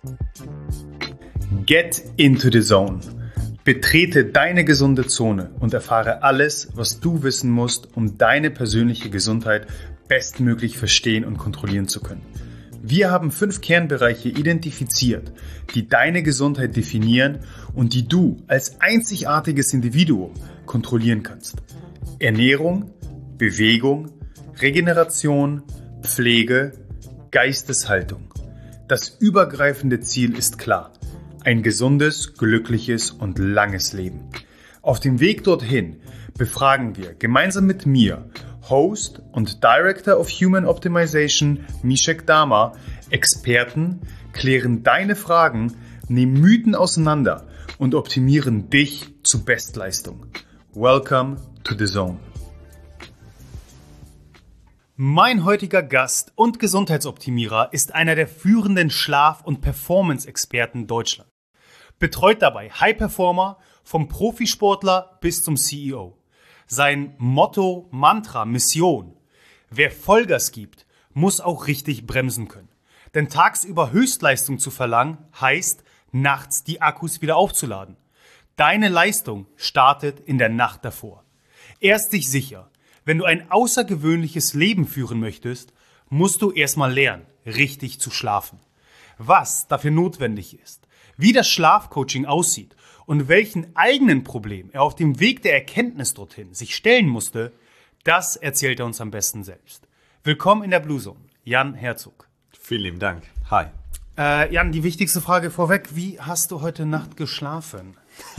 Get into the zone. Betrete deine gesunde Zone und erfahre alles, was du wissen musst, um deine persönliche Gesundheit bestmöglich verstehen und kontrollieren zu können. Wir haben 5 Kernbereiche identifiziert, die deine Gesundheit definieren und die du als einzigartiges Individuum kontrollieren kannst. Ernährung, Bewegung, Regeneration, Pflege, Geisteshaltung. Das übergreifende Ziel ist klar: ein gesundes, glückliches und langes Leben. Auf dem Weg dorthin befragen wir gemeinsam mit mir, Host und Director of Human Optimization Mishek Dama, Experten, klären deine Fragen, nehmen Mythen auseinander und optimieren dich zu Bestleistung. Welcome to the Zone. Mein heutiger Gast und Gesundheitsoptimierer ist einer der führenden Schlaf- und Performance-Experten Deutschlands. Betreut dabei High-Performer vom Profisportler bis zum CEO. Sein Motto, Mantra, Mission: wer Vollgas gibt, muss auch richtig bremsen können. Denn tagsüber Höchstleistung zu verlangen, heißt, nachts die Akkus wieder aufzuladen. Deine Leistung startet in der Nacht davor. Erst dich sicher: wenn du ein außergewöhnliches Leben führen möchtest, musst du erstmal lernen, richtig zu schlafen. Was dafür notwendig ist, wie das Schlafcoaching aussieht und welchen eigenen Problem er auf dem Weg der Erkenntnis dorthin sich stellen musste, das erzählt er uns am besten selbst. Willkommen in der Blue Zone, Jan Herzog. Vielen lieben Dank. Hi. Jan, die wichtigste Frage vorweg: Wie hast du heute Nacht geschlafen?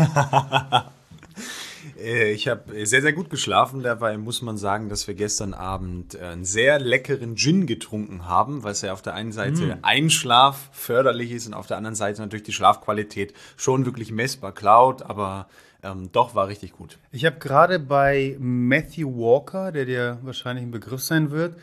Ich habe sehr, sehr gut geschlafen. Dabei muss man sagen, dass wir gestern Abend einen sehr leckeren Gin getrunken haben, was ja auf der einen Seite Einschlaf förderlich ist und auf der anderen Seite natürlich die Schlafqualität schon wirklich messbar klaut, aber doch war richtig gut. Ich habe gerade bei Matthew Walker, der dir wahrscheinlich ein Begriff sein wird,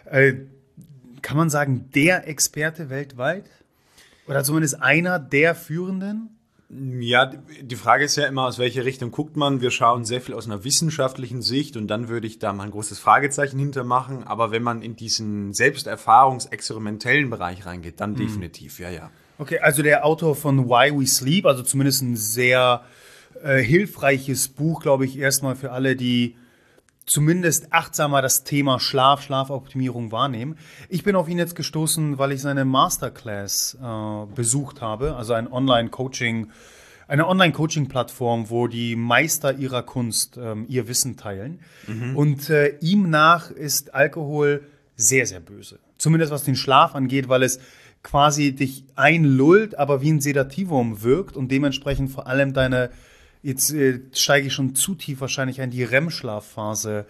kann man sagen, der Experte weltweit? Oder zumindest einer der Führenden? Ja, die Frage ist ja immer, aus welcher Richtung guckt man. Wir schauen sehr viel aus einer wissenschaftlichen Sicht und dann würde ich da mal ein großes Fragezeichen hintermachen. Aber wenn man in diesen selbsterfahrungsexperimentellen Bereich reingeht, dann definitiv, ja. Okay, also der Autor von Why We Sleep, also zumindest ein sehr hilfreiches Buch, glaube ich, erstmal für alle, die zumindest achtsamer das Thema Schlafoptimierung wahrnehmen. Ich bin auf ihn jetzt gestoßen, weil ich seine Masterclass besucht habe, also eine Online-Coaching-Plattform, wo die Meister ihrer Kunst ihr Wissen teilen. Und ihm nach ist Alkohol sehr, sehr böse. Zumindest was den Schlaf angeht, weil es quasi dich einlullt, aber wie ein Sedativum wirkt und dementsprechend vor allem jetzt steige ich schon zu tief wahrscheinlich die REM-Schlafphase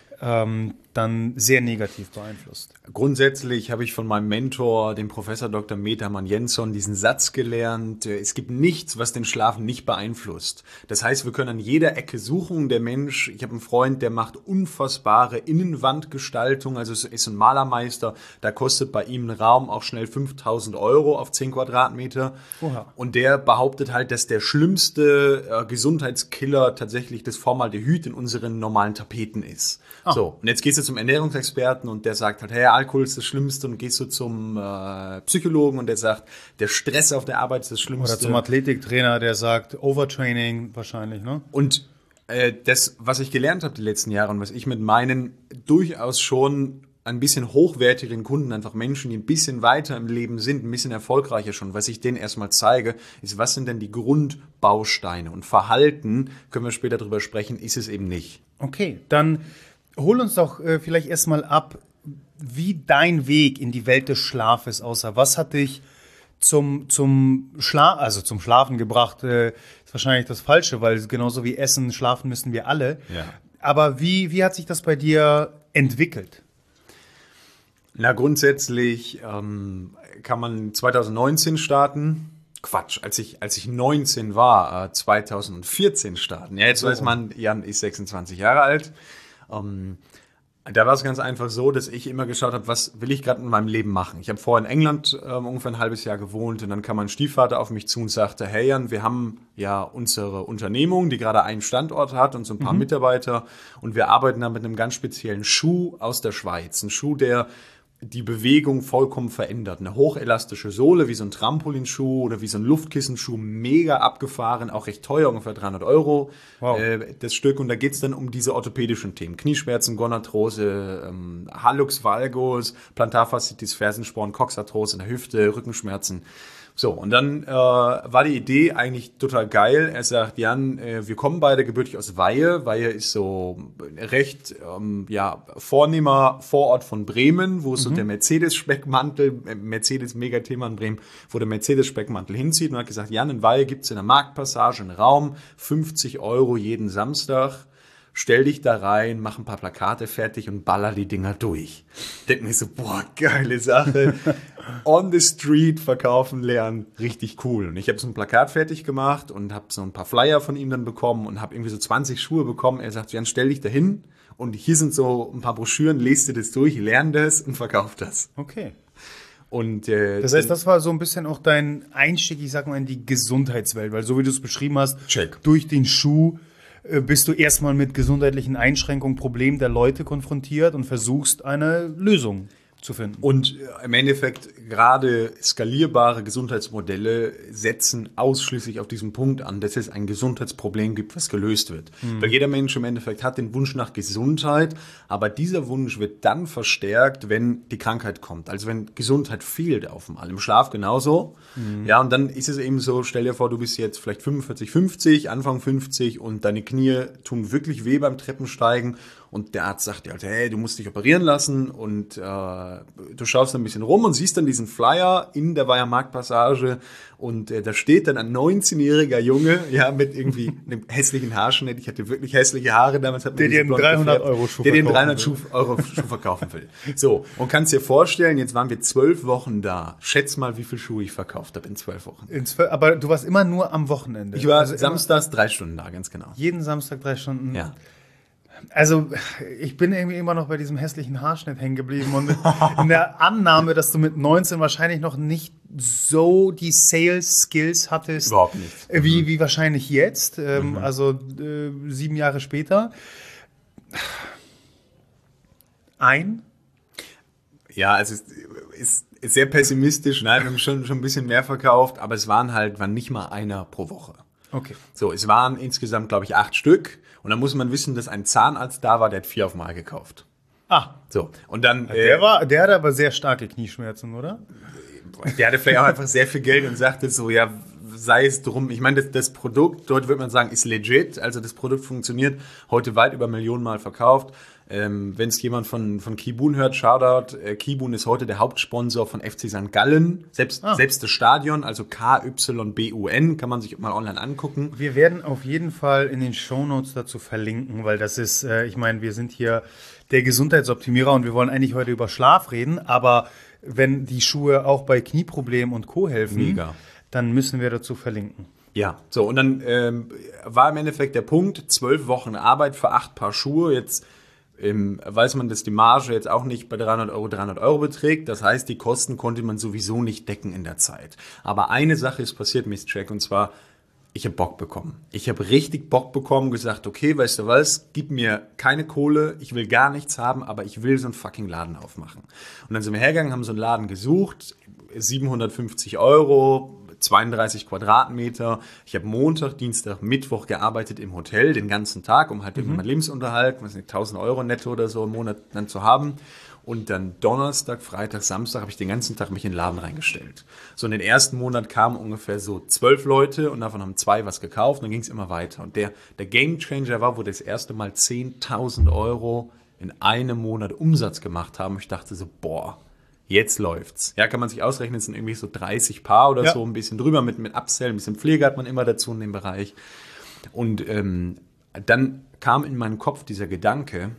dann sehr negativ beeinflusst. Grundsätzlich habe ich von meinem Mentor, dem Professor Dr. Metaman Jensson, diesen Satz gelernt: Es gibt nichts, was den Schlaf nicht beeinflusst. Das heißt, wir können an jeder Ecke suchen. Der Mensch, ich habe einen Freund, der macht unfassbare Innenwandgestaltung, also ist ein Malermeister. Da kostet bei ihm ein Raum auch schnell 5.000 € auf 10 Quadratmeter. Oha. Und der behauptet halt, dass der schlimmste Gesundheitskiller tatsächlich das Formaldehyd in unseren normalen Tapeten ist. So, und jetzt gehst du zum Ernährungsexperten und der sagt halt, hey, Alkohol ist das Schlimmste, und gehst du zum Psychologen und der sagt, der Stress auf der Arbeit ist das Schlimmste. Oder zum Athletiktrainer, der sagt, Overtraining wahrscheinlich, ne? Und das, was ich gelernt habe die letzten Jahre und was ich mit meinen durchaus schon ein bisschen hochwertigeren Kunden, einfach Menschen, die ein bisschen weiter im Leben sind, ein bisschen erfolgreicher schon, was ich denen erstmal zeige, ist, was sind denn die Grundbausteine? Und Verhalten, können wir später drüber sprechen, ist es eben nicht. Okay, dann hol uns doch vielleicht erstmal ab, wie dein Weg in die Welt des Schlafes aussah. Was hat dich zum Schlafen gebracht? Ist wahrscheinlich das Falsche, weil genauso wie Essen, schlafen müssen wir alle. Ja. Aber wie hat sich das bei dir entwickelt? Na, grundsätzlich kann man 2019 starten. Quatsch, als ich 19 war, 2014 starten. Ja, jetzt weiß man, Jan ist 26 Jahre alt. Da war es ganz einfach so, dass ich immer geschaut habe, was will ich gerade in meinem Leben machen. Ich habe vorher in England ungefähr ein halbes Jahr gewohnt und dann kam mein Stiefvater auf mich zu und sagte, hey Jan, wir haben ja unsere Unternehmung, die gerade einen Standort hat und so ein paar Mitarbeiter und wir arbeiten da mit einem ganz speziellen Schuh aus der Schweiz. Ein Schuh, der die Bewegung vollkommen verändert. Eine hochelastische Sohle, wie so ein Trampolinschuh oder wie so ein Luftkissenschuh, mega abgefahren, auch recht teuer, ungefähr 300 €, Wow. das Stück. Und da geht's dann um diese orthopädischen Themen. Knieschmerzen, Gonarthrose, Hallux valgus, Plantarfaszitis, Fersensporn, Coxarthrose in der Hüfte, Rückenschmerzen. So, und dann war die Idee eigentlich total geil. Er sagt, Jan, wir kommen beide gebürtig aus Weihe. Weihe ist so recht vornehmer Vorort von Bremen, wo es so der Mercedes-Speckmantel, Mercedes-Megathema in Bremen, wo der Mercedes-Speckmantel hinzieht. Und hat gesagt, Jan, in Weihe gibt's in der Marktpassage einen Raum, 50 € jeden Samstag. Stell dich da rein, mach ein paar Plakate fertig und baller die Dinger durch. Denk mir so, boah, geile Sache. On the street verkaufen lernen, richtig cool. Und ich habe so ein Plakat fertig gemacht und habe so ein paar Flyer von ihm dann bekommen und habe irgendwie so 20 Schuhe bekommen. Er sagt, Jan, stell dich da hin und hier sind so ein paar Broschüren, lest dir das durch, lern das und verkauf das. Okay. Und, Das heißt, das war so ein bisschen auch dein Einstieg, ich sag mal, in die Gesundheitswelt, weil so wie du es beschrieben hast, Check. durch den Schuh bist du erstmal mit gesundheitlichen Einschränkungen, Problemen der Leute konfrontiert und versuchst eine Lösung zu finden. Und im Endeffekt gerade skalierbare Gesundheitsmodelle setzen ausschließlich auf diesen Punkt an, dass es ein Gesundheitsproblem gibt, was gelöst wird. Weil jeder Mensch im Endeffekt hat den Wunsch nach Gesundheit, aber dieser Wunsch wird dann verstärkt, wenn die Krankheit kommt. Also wenn Gesundheit fehlt auf einmal. Im Schlaf genauso. Ja, und dann ist es eben so, stell dir vor, du bist jetzt vielleicht 45, 50, Anfang 50 und deine Knie tun wirklich weh beim Treppensteigen. Und der Arzt sagt dir halt, hey, du musst dich operieren lassen und du schaust ein bisschen rum und siehst dann diesen Flyer in der Weiher Marktpassage und da steht dann ein 19-jähriger Junge, ja, mit irgendwie einem hässlichen Haarschnitt. Ich hatte wirklich hässliche Haare damals. Hat Der dir einen 300-€ Der den 300 € Schuh verkaufen will. So, und kannst dir vorstellen, jetzt waren wir 12 Wochen da. Schätz mal, wie viel Schuhe ich verkauft habe in 12 Wochen. Aber du warst immer nur am Wochenende. Ich war also samstags 3 Stunden da, ganz genau. jeden Samstag 3 Stunden. Ja. Also, ich bin irgendwie immer noch bei diesem hässlichen Haarschnitt hängen geblieben und in der Annahme, dass du mit 19 wahrscheinlich noch nicht so die Sales-Skills hattest. Überhaupt nicht. Wie wahrscheinlich jetzt, also 7 Jahre später. Ja, also es ist sehr pessimistisch. Nein, wir haben schon ein bisschen mehr verkauft, aber es waren nicht mal einer pro Woche. Okay. So, es waren insgesamt, glaube ich, 8 Stück. Und dann muss man wissen, dass ein Zahnarzt da war, der hat 4 auf einmal gekauft. Ah, So, und dann... der hatte aber sehr starke Knieschmerzen, oder? Der hatte vielleicht auch einfach sehr viel Geld und sagte so, ja, sei es drum. Ich meine, das Produkt, dort würde man sagen, ist legit. Also das Produkt funktioniert, heute weit über Millionen Mal verkauft. Wenn es jemand von Kibun hört, Shoutout. Kibun ist heute der Hauptsponsor von FC St. Gallen. Selbst das Stadion, also KYBUN, kann man sich mal online angucken. Wir werden auf jeden Fall in den Shownotes dazu verlinken, weil das ist, ich meine, wir sind hier der Gesundheitsoptimierer und wir wollen eigentlich heute über Schlaf reden, aber wenn die Schuhe auch bei Knieproblemen und Co. helfen, Mega. dann müssen wir dazu verlinken. Ja, so und dann war im Endeffekt der Punkt, 12 Wochen Arbeit für 8 Paar Schuhe. Jetzt weiß man, dass die Marge jetzt auch nicht bei 300 € beträgt. Das heißt, die Kosten konnte man sowieso nicht decken in der Zeit. Aber eine Sache ist passiert, Miss Jack, und zwar, ich habe Bock bekommen. Ich habe richtig Bock bekommen, gesagt, okay, weißt du was, gib mir keine Kohle, ich will gar nichts haben, aber ich will so einen fucking Laden aufmachen. Und dann sind wir hergegangen, haben so einen Laden gesucht, 750 €, 32 Quadratmeter. Ich habe Montag, Dienstag, Mittwoch gearbeitet im Hotel den ganzen Tag, um halt irgendwie meinen Lebensunterhalt, 1.000 € netto oder so im Monat dann zu haben. Und dann Donnerstag, Freitag, Samstag habe ich den ganzen Tag mich in den Laden reingestellt. So in den ersten Monat kamen ungefähr so 12 Leute und davon haben 2 was gekauft und dann ging es immer weiter. Und der Gamechanger war, wo das erste Mal 10.000 € in einem Monat Umsatz gemacht haben. Ich dachte so, boah, jetzt läuft's. Ja, kann man sich ausrechnen, es sind irgendwie so 30 Paar oder so, ein bisschen drüber mit Upsell, ein bisschen Pflege hat man immer dazu in dem Bereich. Und dann kam in meinen Kopf dieser Gedanke,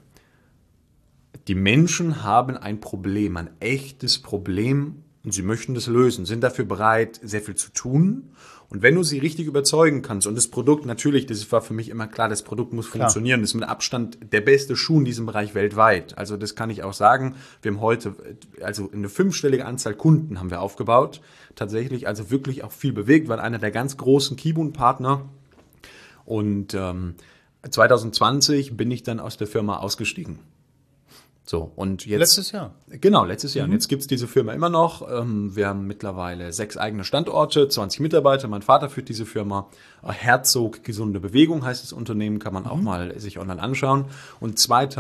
die Menschen haben ein Problem, ein echtes Problem und sie möchten das lösen, sind dafür bereit, sehr viel zu tun. Und wenn du sie richtig überzeugen kannst und das Produkt, natürlich, das war für mich immer klar, das Produkt muss funktionieren, das ist mit Abstand der beste Schuh in diesem Bereich weltweit. Also das kann ich auch sagen. Wir haben heute, also eine 5-stellige Anzahl Kunden haben wir aufgebaut, tatsächlich, also wirklich auch viel bewegt, waren einer der ganz großen Kibun-Partner. Und 2020 bin ich dann aus der Firma ausgestiegen. So, und jetzt. Letztes Jahr. Genau, letztes Jahr. Und jetzt gibt's diese Firma immer noch. Wir haben mittlerweile 6 eigene Standorte, 20 Mitarbeiter. Mein Vater führt diese Firma. Herzog Gesunde Bewegung heißt das Unternehmen, kann man auch mal sich online anschauen. Und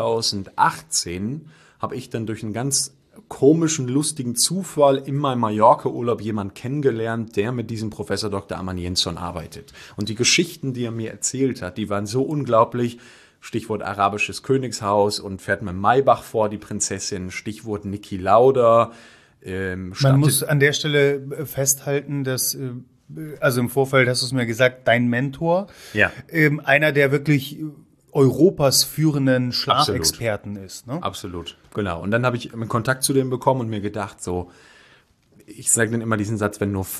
2018 habe ich dann durch einen ganz komischen, lustigen Zufall in meinem Mallorca-Urlaub jemanden kennengelernt, der mit diesem Professor Dr. Arman Jensson arbeitet. Und die Geschichten, die er mir erzählt hat, die waren so unglaublich. Stichwort arabisches Königshaus und fährt mit Maybach vor, die Prinzessin. Stichwort Niki Lauda. Man muss an der Stelle festhalten, dass, also im Vorfeld hast du es mir gesagt, dein Mentor, einer der wirklich Europas führenden Schlafexperten ist. Ne? Absolut, genau. Und dann habe ich Kontakt zu dem bekommen und mir gedacht, so, ich sage dann immer diesen Satz, wenn nur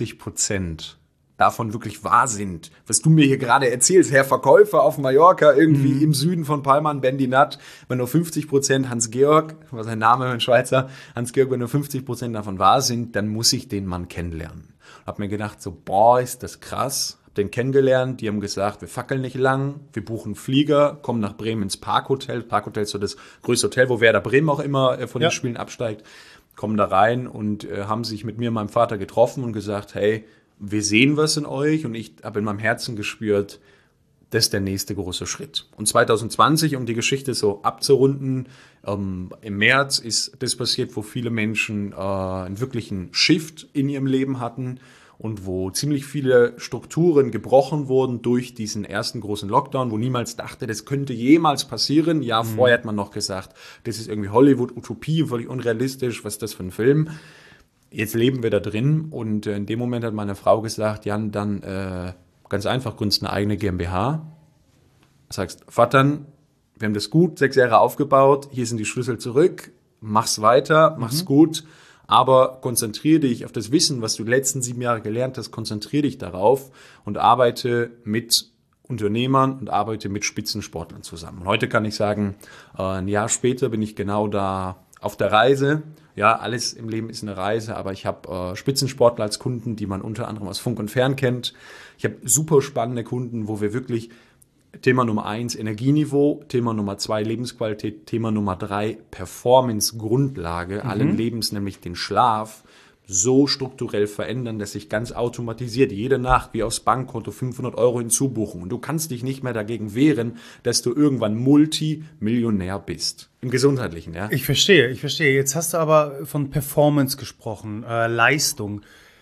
50% davon wirklich wahr sind, was du mir hier gerade erzählst, Herr Verkäufer auf Mallorca, irgendwie im Süden von Palma und Bendinat, wenn nur 50% Hans-Georg, was sein Name, ein Schweizer, Hans-Georg, wenn nur 50% davon wahr sind, dann muss ich den Mann kennenlernen. Hab mir gedacht, so, boah, ist das krass. Hab den kennengelernt, die haben gesagt, wir fackeln nicht lang, wir buchen einen Flieger, kommen nach Bremen ins Parkhotel. Parkhotel ist so das größte Hotel, wo Werder Bremen auch immer von den Spielen absteigt. Kommen da rein und haben sich mit mir und meinem Vater getroffen und gesagt, hey, wir sehen was in euch, und ich habe in meinem Herzen gespürt, das ist der nächste große Schritt. Und 2020, um die Geschichte so abzurunden, im März ist das passiert, wo viele Menschen einen wirklichen Shift in ihrem Leben hatten und wo ziemlich viele Strukturen gebrochen wurden durch diesen ersten großen Lockdown, wo niemals dachte, das könnte jemals passieren. Ja, vorher hat man noch gesagt, das ist irgendwie Hollywood-Utopie, völlig unrealistisch, was ist das für ein Film? Jetzt leben wir da drin, und in dem Moment hat meine Frau gesagt, Jan, dann ganz einfach, gründest eine eigene GmbH. Sagst, Vater, wir haben das gut 6 Jahre aufgebaut, hier sind die Schlüssel zurück, mach's weiter, mach's gut, aber konzentriere dich auf das Wissen, was du die letzten 7 Jahre gelernt hast, konzentriere dich darauf und arbeite mit Unternehmern und arbeite mit Spitzensportlern zusammen. Und heute kann ich sagen, ein Jahr später bin ich genau da auf der Reise. Ja, alles im Leben ist eine Reise, aber ich habe Spitzensportler als Kunden, die man unter anderem aus Funk und Fern kennt. Ich habe super spannende Kunden, wo wir wirklich Thema Nummer 1 Energieniveau, Thema Nummer 2 Lebensqualität, Thema Nummer 3 Performance-Grundlage allen Lebens, nämlich den Schlaf, so strukturell verändern, dass sich ganz automatisiert jede Nacht wie aufs Bankkonto 500 € hinzubuchen. Und du kannst dich nicht mehr dagegen wehren, dass du irgendwann Multimillionär bist. Im Gesundheitlichen, ja. Ich verstehe. Jetzt hast du aber von Performance gesprochen, Leistung.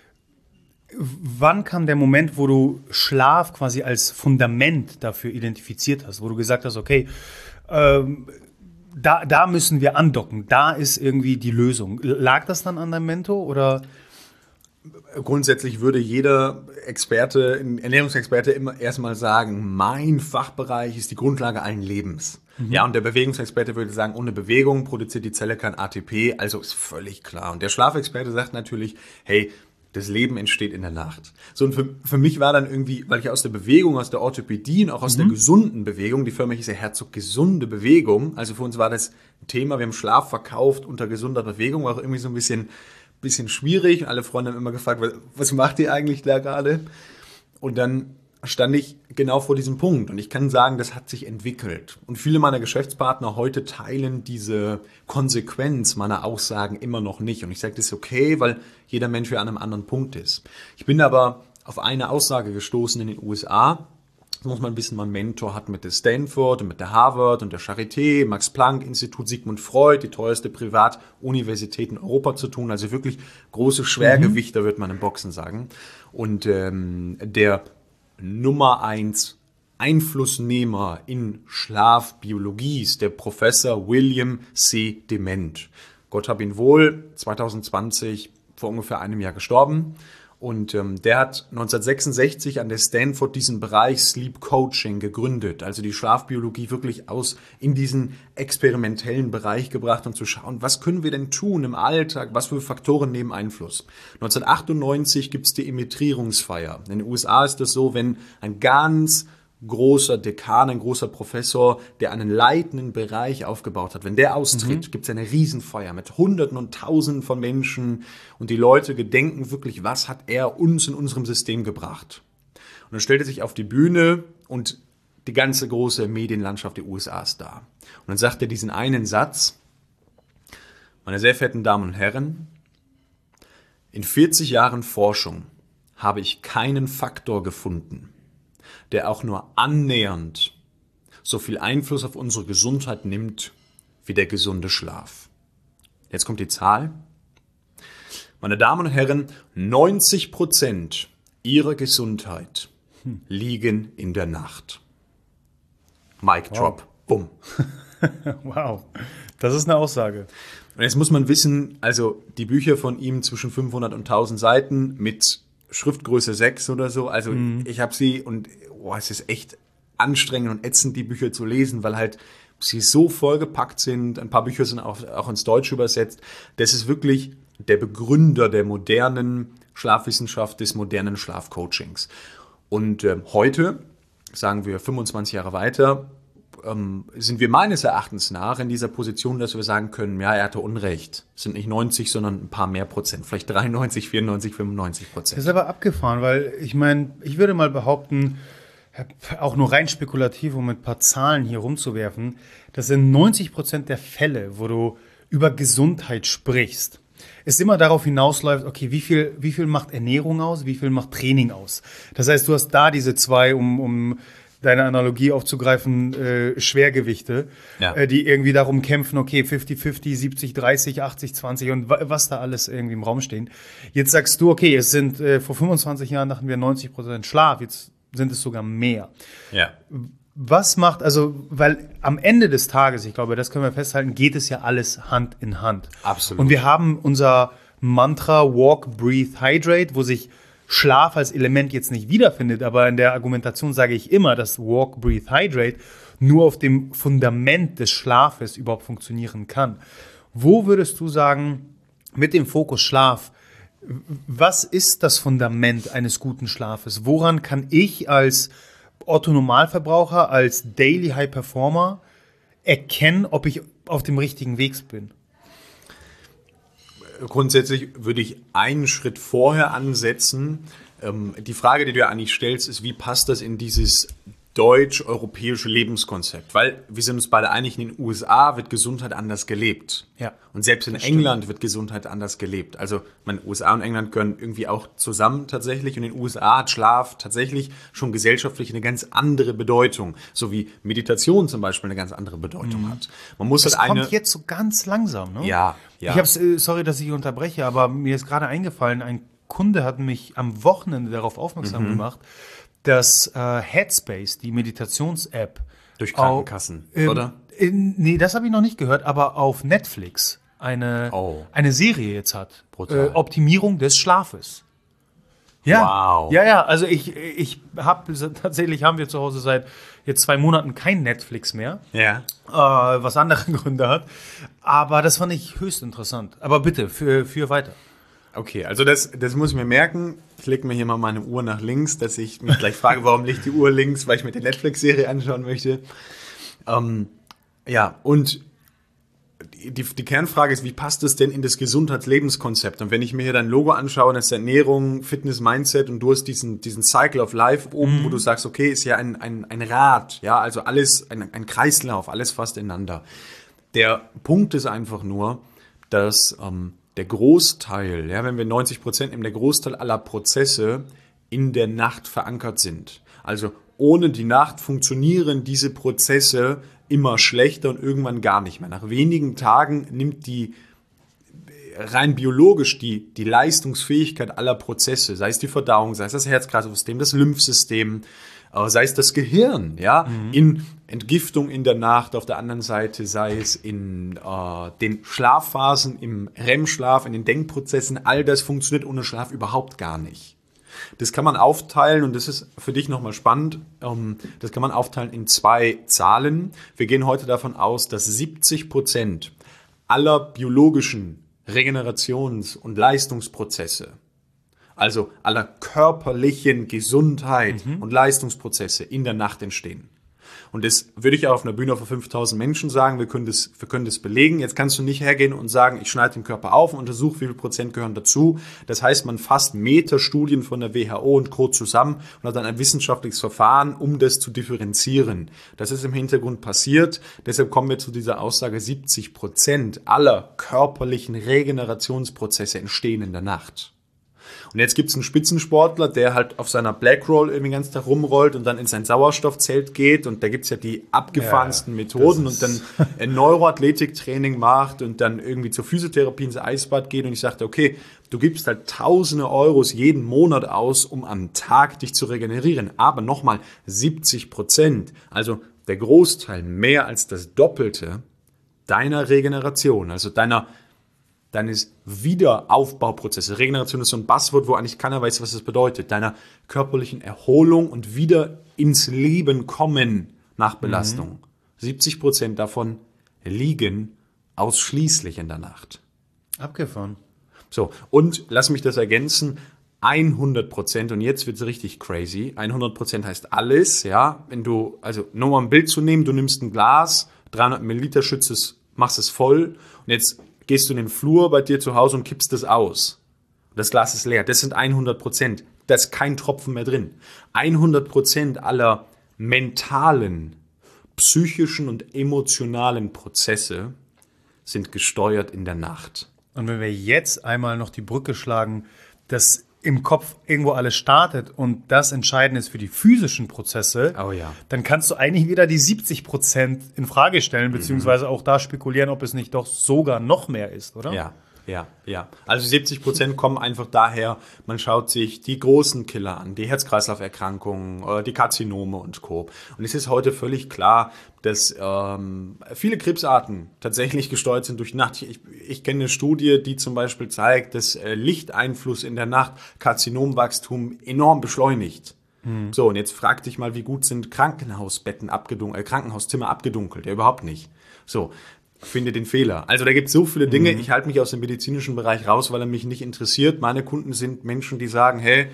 Wann kam der Moment, wo du Schlaf quasi als Fundament dafür identifiziert hast, wo du gesagt hast, okay, da müssen wir andocken, da ist irgendwie die Lösung. Lag das dann an deinem Mentor oder? Grundsätzlich würde jeder Experte, Ernährungsexperte immer erstmal sagen, mein Fachbereich ist die Grundlage allen Lebens. Ja, und der Bewegungsexperte würde sagen, ohne Bewegung produziert die Zelle kein ATP, also ist völlig klar. Und der Schlafexperte sagt natürlich, hey, das Leben entsteht in der Nacht. So, und für mich war dann irgendwie, weil ich aus der Bewegung, aus der Orthopädie und auch aus der gesunden Bewegung, die Firma hieß ja Herzog Gesunde Bewegung, also für uns war das ein Thema, wir haben Schlaf verkauft unter gesunder Bewegung, war auch irgendwie so ein bisschen schwierig. Alle Freunde haben immer gefragt, was macht ihr eigentlich da gerade? Und dann stand ich genau vor diesem Punkt. Und ich kann sagen, das hat sich entwickelt. Und viele meiner Geschäftspartner heute teilen diese Konsequenz meiner Aussagen immer noch nicht. Und ich sage, das ist okay, weil jeder Mensch ja an einem anderen Punkt ist. Ich bin aber auf eine Aussage gestoßen in den USA. Das muss man wissen, mein Mentor hat mit der Stanford und mit der Harvard und der Charité, Max-Planck-Institut, Sigmund Freud, die teuerste Privatuniversität in Europa zu tun. Also wirklich große Schwergewichter, wird man im Boxen sagen. Und der Nummer 1 Einflussnehmer in Schlafbiologie ist der Professor William C. Dement. Gott hab ihn wohl, 2020 vor ungefähr einem Jahr gestorben. Und der hat 1966 an der Stanford diesen Bereich Sleep Coaching gegründet, also die Schlafbiologie wirklich in diesen experimentellen Bereich gebracht und zu schauen, was können wir denn tun im Alltag, was für Faktoren nehmen Einfluss. 1998 gibt es die Emetrierungsfeier. In den USA ist das so, wenn ein ganz großer Dekan, ein großer Professor, der einen leitenden Bereich aufgebaut hat. Wenn der austritt, gibt es eine Riesenfeier mit Hunderten und Tausenden von Menschen und die Leute gedenken wirklich, was hat er uns in unserem System gebracht. Und dann stellt er sich auf die Bühne und die ganze große Medienlandschaft der USA ist da. Und dann sagt er diesen einen Satz, Meine sehr verehrten Damen und Herren, in 40 Jahren Forschung habe ich keinen Faktor gefunden, der auch nur annähernd so viel Einfluss auf unsere Gesundheit nimmt wie der gesunde Schlaf. Jetzt kommt die Zahl. Meine Damen und Herren, 90% Ihrer Gesundheit liegen in der Nacht. Mic drop. Bumm. Wow, das ist eine Aussage. Und jetzt muss man wissen, also die Bücher von ihm zwischen 500 und 1000 Seiten mit Schriftgröße 6 oder so, also ich habe sie und es ist echt anstrengend und ätzend, die Bücher zu lesen, weil halt sie so vollgepackt sind. Ein paar Bücher sind auch ins Deutsche übersetzt. Das ist wirklich der Begründer der modernen Schlafwissenschaft, des modernen Schlafcoachings. Und heute, sagen wir 25 Jahre weiter, sind wir meines Erachtens nach in dieser Position, dass wir sagen können, ja, er hatte Unrecht. Es sind nicht 90, sondern ein paar mehr Prozent. Vielleicht 93, 94, 95%. Das ist aber abgefahren, weil ich meine, ich würde mal behaupten, auch nur rein spekulativ, um mit ein paar Zahlen hier rumzuwerfen, das sind 90% der Fälle, wo du über Gesundheit sprichst, es immer darauf hinausläuft, okay, wie viel macht Ernährung aus, wie viel macht Training aus? Das heißt, du hast da diese zwei, um deine Analogie aufzugreifen, Schwergewichte, die irgendwie darum kämpfen, okay, 50-50, 70-30, 80-20 und was da alles irgendwie im Raum stehen. Jetzt sagst du, okay, es sind vor 25 Jahren dachten wir 90% Schlaf, jetzt sind es sogar mehr. Ja. Was macht, also, weil am Ende des Tages, ich glaube, das können wir festhalten, geht es ja alles Hand in Hand. Absolut. Und wir haben unser Mantra Walk, Breathe, Hydrate, wo sich Schlaf als Element jetzt nicht wiederfindet, aber in der Argumentation sage ich immer, dass Walk, Breathe, Hydrate nur auf dem Fundament des Schlafes überhaupt funktionieren kann. Wo würdest du sagen, mit dem Fokus Schlaf, was ist das Fundament eines guten Schlafes? Woran kann ich als Otto-Normalverbraucher, als Daily High Performer erkennen, ob ich auf dem richtigen Weg bin? Grundsätzlich würde ich einen Schritt vorher ansetzen. Die Frage, die du ja eigentlich stellst, ist, wie passt das in dieses deutsch-europäische Lebenskonzept? Weil wir sind uns beide einig, in den USA wird Gesundheit anders gelebt. Ja, und selbst in England wird Gesundheit anders gelebt. Also USA und England gehören irgendwie auch zusammen tatsächlich. Und in den USA hat Schlaf tatsächlich schon gesellschaftlich eine ganz andere Bedeutung. So wie Meditation zum Beispiel eine ganz andere Bedeutung hat. Man muss das halt kommt jetzt so ganz langsam, ne? Ja. Ich hab's, sorry, dass ich unterbreche, aber mir ist gerade eingefallen, ein Kunde hat mich am Wochenende darauf aufmerksam gemacht, dass Headspace, die Meditations-App, durch Krankenkassen, oder? Nee, das habe ich noch nicht gehört, aber auf Netflix eine Serie jetzt hat. Optimierung des Schlafes. Ja, wow. Ja, also ich habe tatsächlich, haben wir zu Hause seit jetzt 2 Monaten kein Netflix mehr. Ja. Was andere Gründe hat. Aber das fand ich höchst interessant. Aber bitte, für weiter. Okay, also das muss ich mir merken. Ich lege mir hier mal meine Uhr nach links, dass ich mich gleich frage, warum liegt die Uhr links, weil ich mir die Netflix-Serie anschauen möchte. Ja, und die Kernfrage ist, wie passt das denn in das Gesundheitslebenskonzept? Und wenn ich mir hier dein Logo anschaue, das ist Ernährung, Fitness, Mindset und du hast diesen Cycle of Life oben, wo du sagst, okay, ist ja ein Rad, ja, also alles, ein Kreislauf, alles fast ineinander. Der Punkt ist einfach nur, dass der Großteil, ja, wenn wir 90% nehmen, der Großteil aller Prozesse in der Nacht verankert sind. Also ohne die Nacht funktionieren diese Prozesse immer schlechter und irgendwann gar nicht mehr. Nach wenigen Tagen nimmt die rein biologisch die Leistungsfähigkeit aller Prozesse, sei es die Verdauung, sei es das Herz-Kreislauf-System, das Lymphsystem, sei es das Gehirn, ja, in Entgiftung in der Nacht, auf der anderen Seite sei es in den Schlafphasen, im REM-Schlaf, in den Denkprozessen, all das funktioniert ohne Schlaf überhaupt gar nicht. Das kann man aufteilen und das ist für dich nochmal spannend, das kann man aufteilen in 2 Zahlen. Wir gehen heute davon aus, dass 70% aller biologischen Regenerations- und Leistungsprozesse, also aller körperlichen Gesundheit und Leistungsprozesse in der Nacht entstehen. Und das würde ich auch auf einer Bühne vor 5.000 Menschen sagen, wir können das belegen. Jetzt kannst du nicht hergehen und sagen, ich schneide den Körper auf und untersuche, wie viel Prozent gehören dazu. Das heißt, man fasst Metastudien von der WHO und Co. zusammen und hat dann ein wissenschaftliches Verfahren, um das zu differenzieren. Das ist im Hintergrund passiert. Deshalb kommen wir zu dieser Aussage, 70% aller körperlichen Regenerationsprozesse entstehen in der Nacht. Und jetzt gibt es einen Spitzensportler, der halt auf seiner Blackroll irgendwie den ganzen Tag rumrollt und dann in sein Sauerstoffzelt geht. Und da gibt es ja die abgefahrensten Methoden und dann ein Neuroathletiktraining macht und dann irgendwie zur Physiotherapie ins Eisbad geht. Und ich sagte, okay, du gibst halt tausende Euros jeden Monat aus, um am Tag dich zu regenerieren. Aber nochmal 70%, also der Großteil, mehr als das Doppelte deiner Regeneration, also deines Wiederaufbauprozesses. Regeneration ist so ein Buzzword, wo eigentlich keiner weiß, was das bedeutet. Deiner körperlichen Erholung und wieder ins Leben kommen nach Belastung. 70% davon liegen ausschließlich in der Nacht. Abgefahren. So, und lass mich das ergänzen, 100%, und jetzt wird es richtig crazy, 100% heißt alles, ja, wenn du, also nur mal ein Bild zu nehmen, du nimmst ein Glas, 300 Milliliter, schützt es, machst es voll, und jetzt gehst du in den Flur bei dir zu Hause und kippst das aus. Das Glas ist leer. Das sind 100%. Da ist kein Tropfen mehr drin. 100% aller mentalen, psychischen und emotionalen Prozesse sind gesteuert in der Nacht. Und wenn wir jetzt einmal noch die Brücke schlagen, dass im Kopf irgendwo alles startet und das entscheidend ist für die physischen Prozesse, dann kannst du eigentlich wieder die 70% in Frage stellen, beziehungsweise auch da spekulieren, ob es nicht doch sogar noch mehr ist, oder? Ja. Also 70% kommen einfach daher, man schaut sich die großen Killer an, die Herz-Kreislauf-Erkrankungen, die Karzinome und Co. Und es ist heute völlig klar, dass viele Krebsarten tatsächlich gesteuert sind durch Nacht. Ich kenne eine Studie, die zum Beispiel zeigt, dass Lichteinfluss in der Nacht Karzinomwachstum enorm beschleunigt. So, und jetzt frag dich mal, wie gut sind Krankenhausbetten Krankenhauszimmer abgedunkelt? Ja, überhaupt nicht. So. Finde den Fehler. Also da gibt es so viele Dinge. Ich halte mich aus dem medizinischen Bereich raus, weil er mich nicht interessiert. Meine Kunden sind Menschen, die sagen, hey,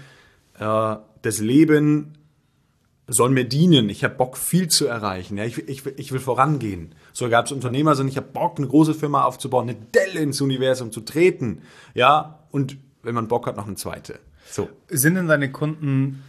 das Leben soll mir dienen. Ich habe Bock, viel zu erreichen. Ja, ich will vorangehen. So gab es Unternehmer, sondern ich habe Bock, eine große Firma aufzubauen, eine Delle ins Universum zu treten. Ja, und wenn man Bock hat, noch eine zweite. So. Sind denn deine Kunden,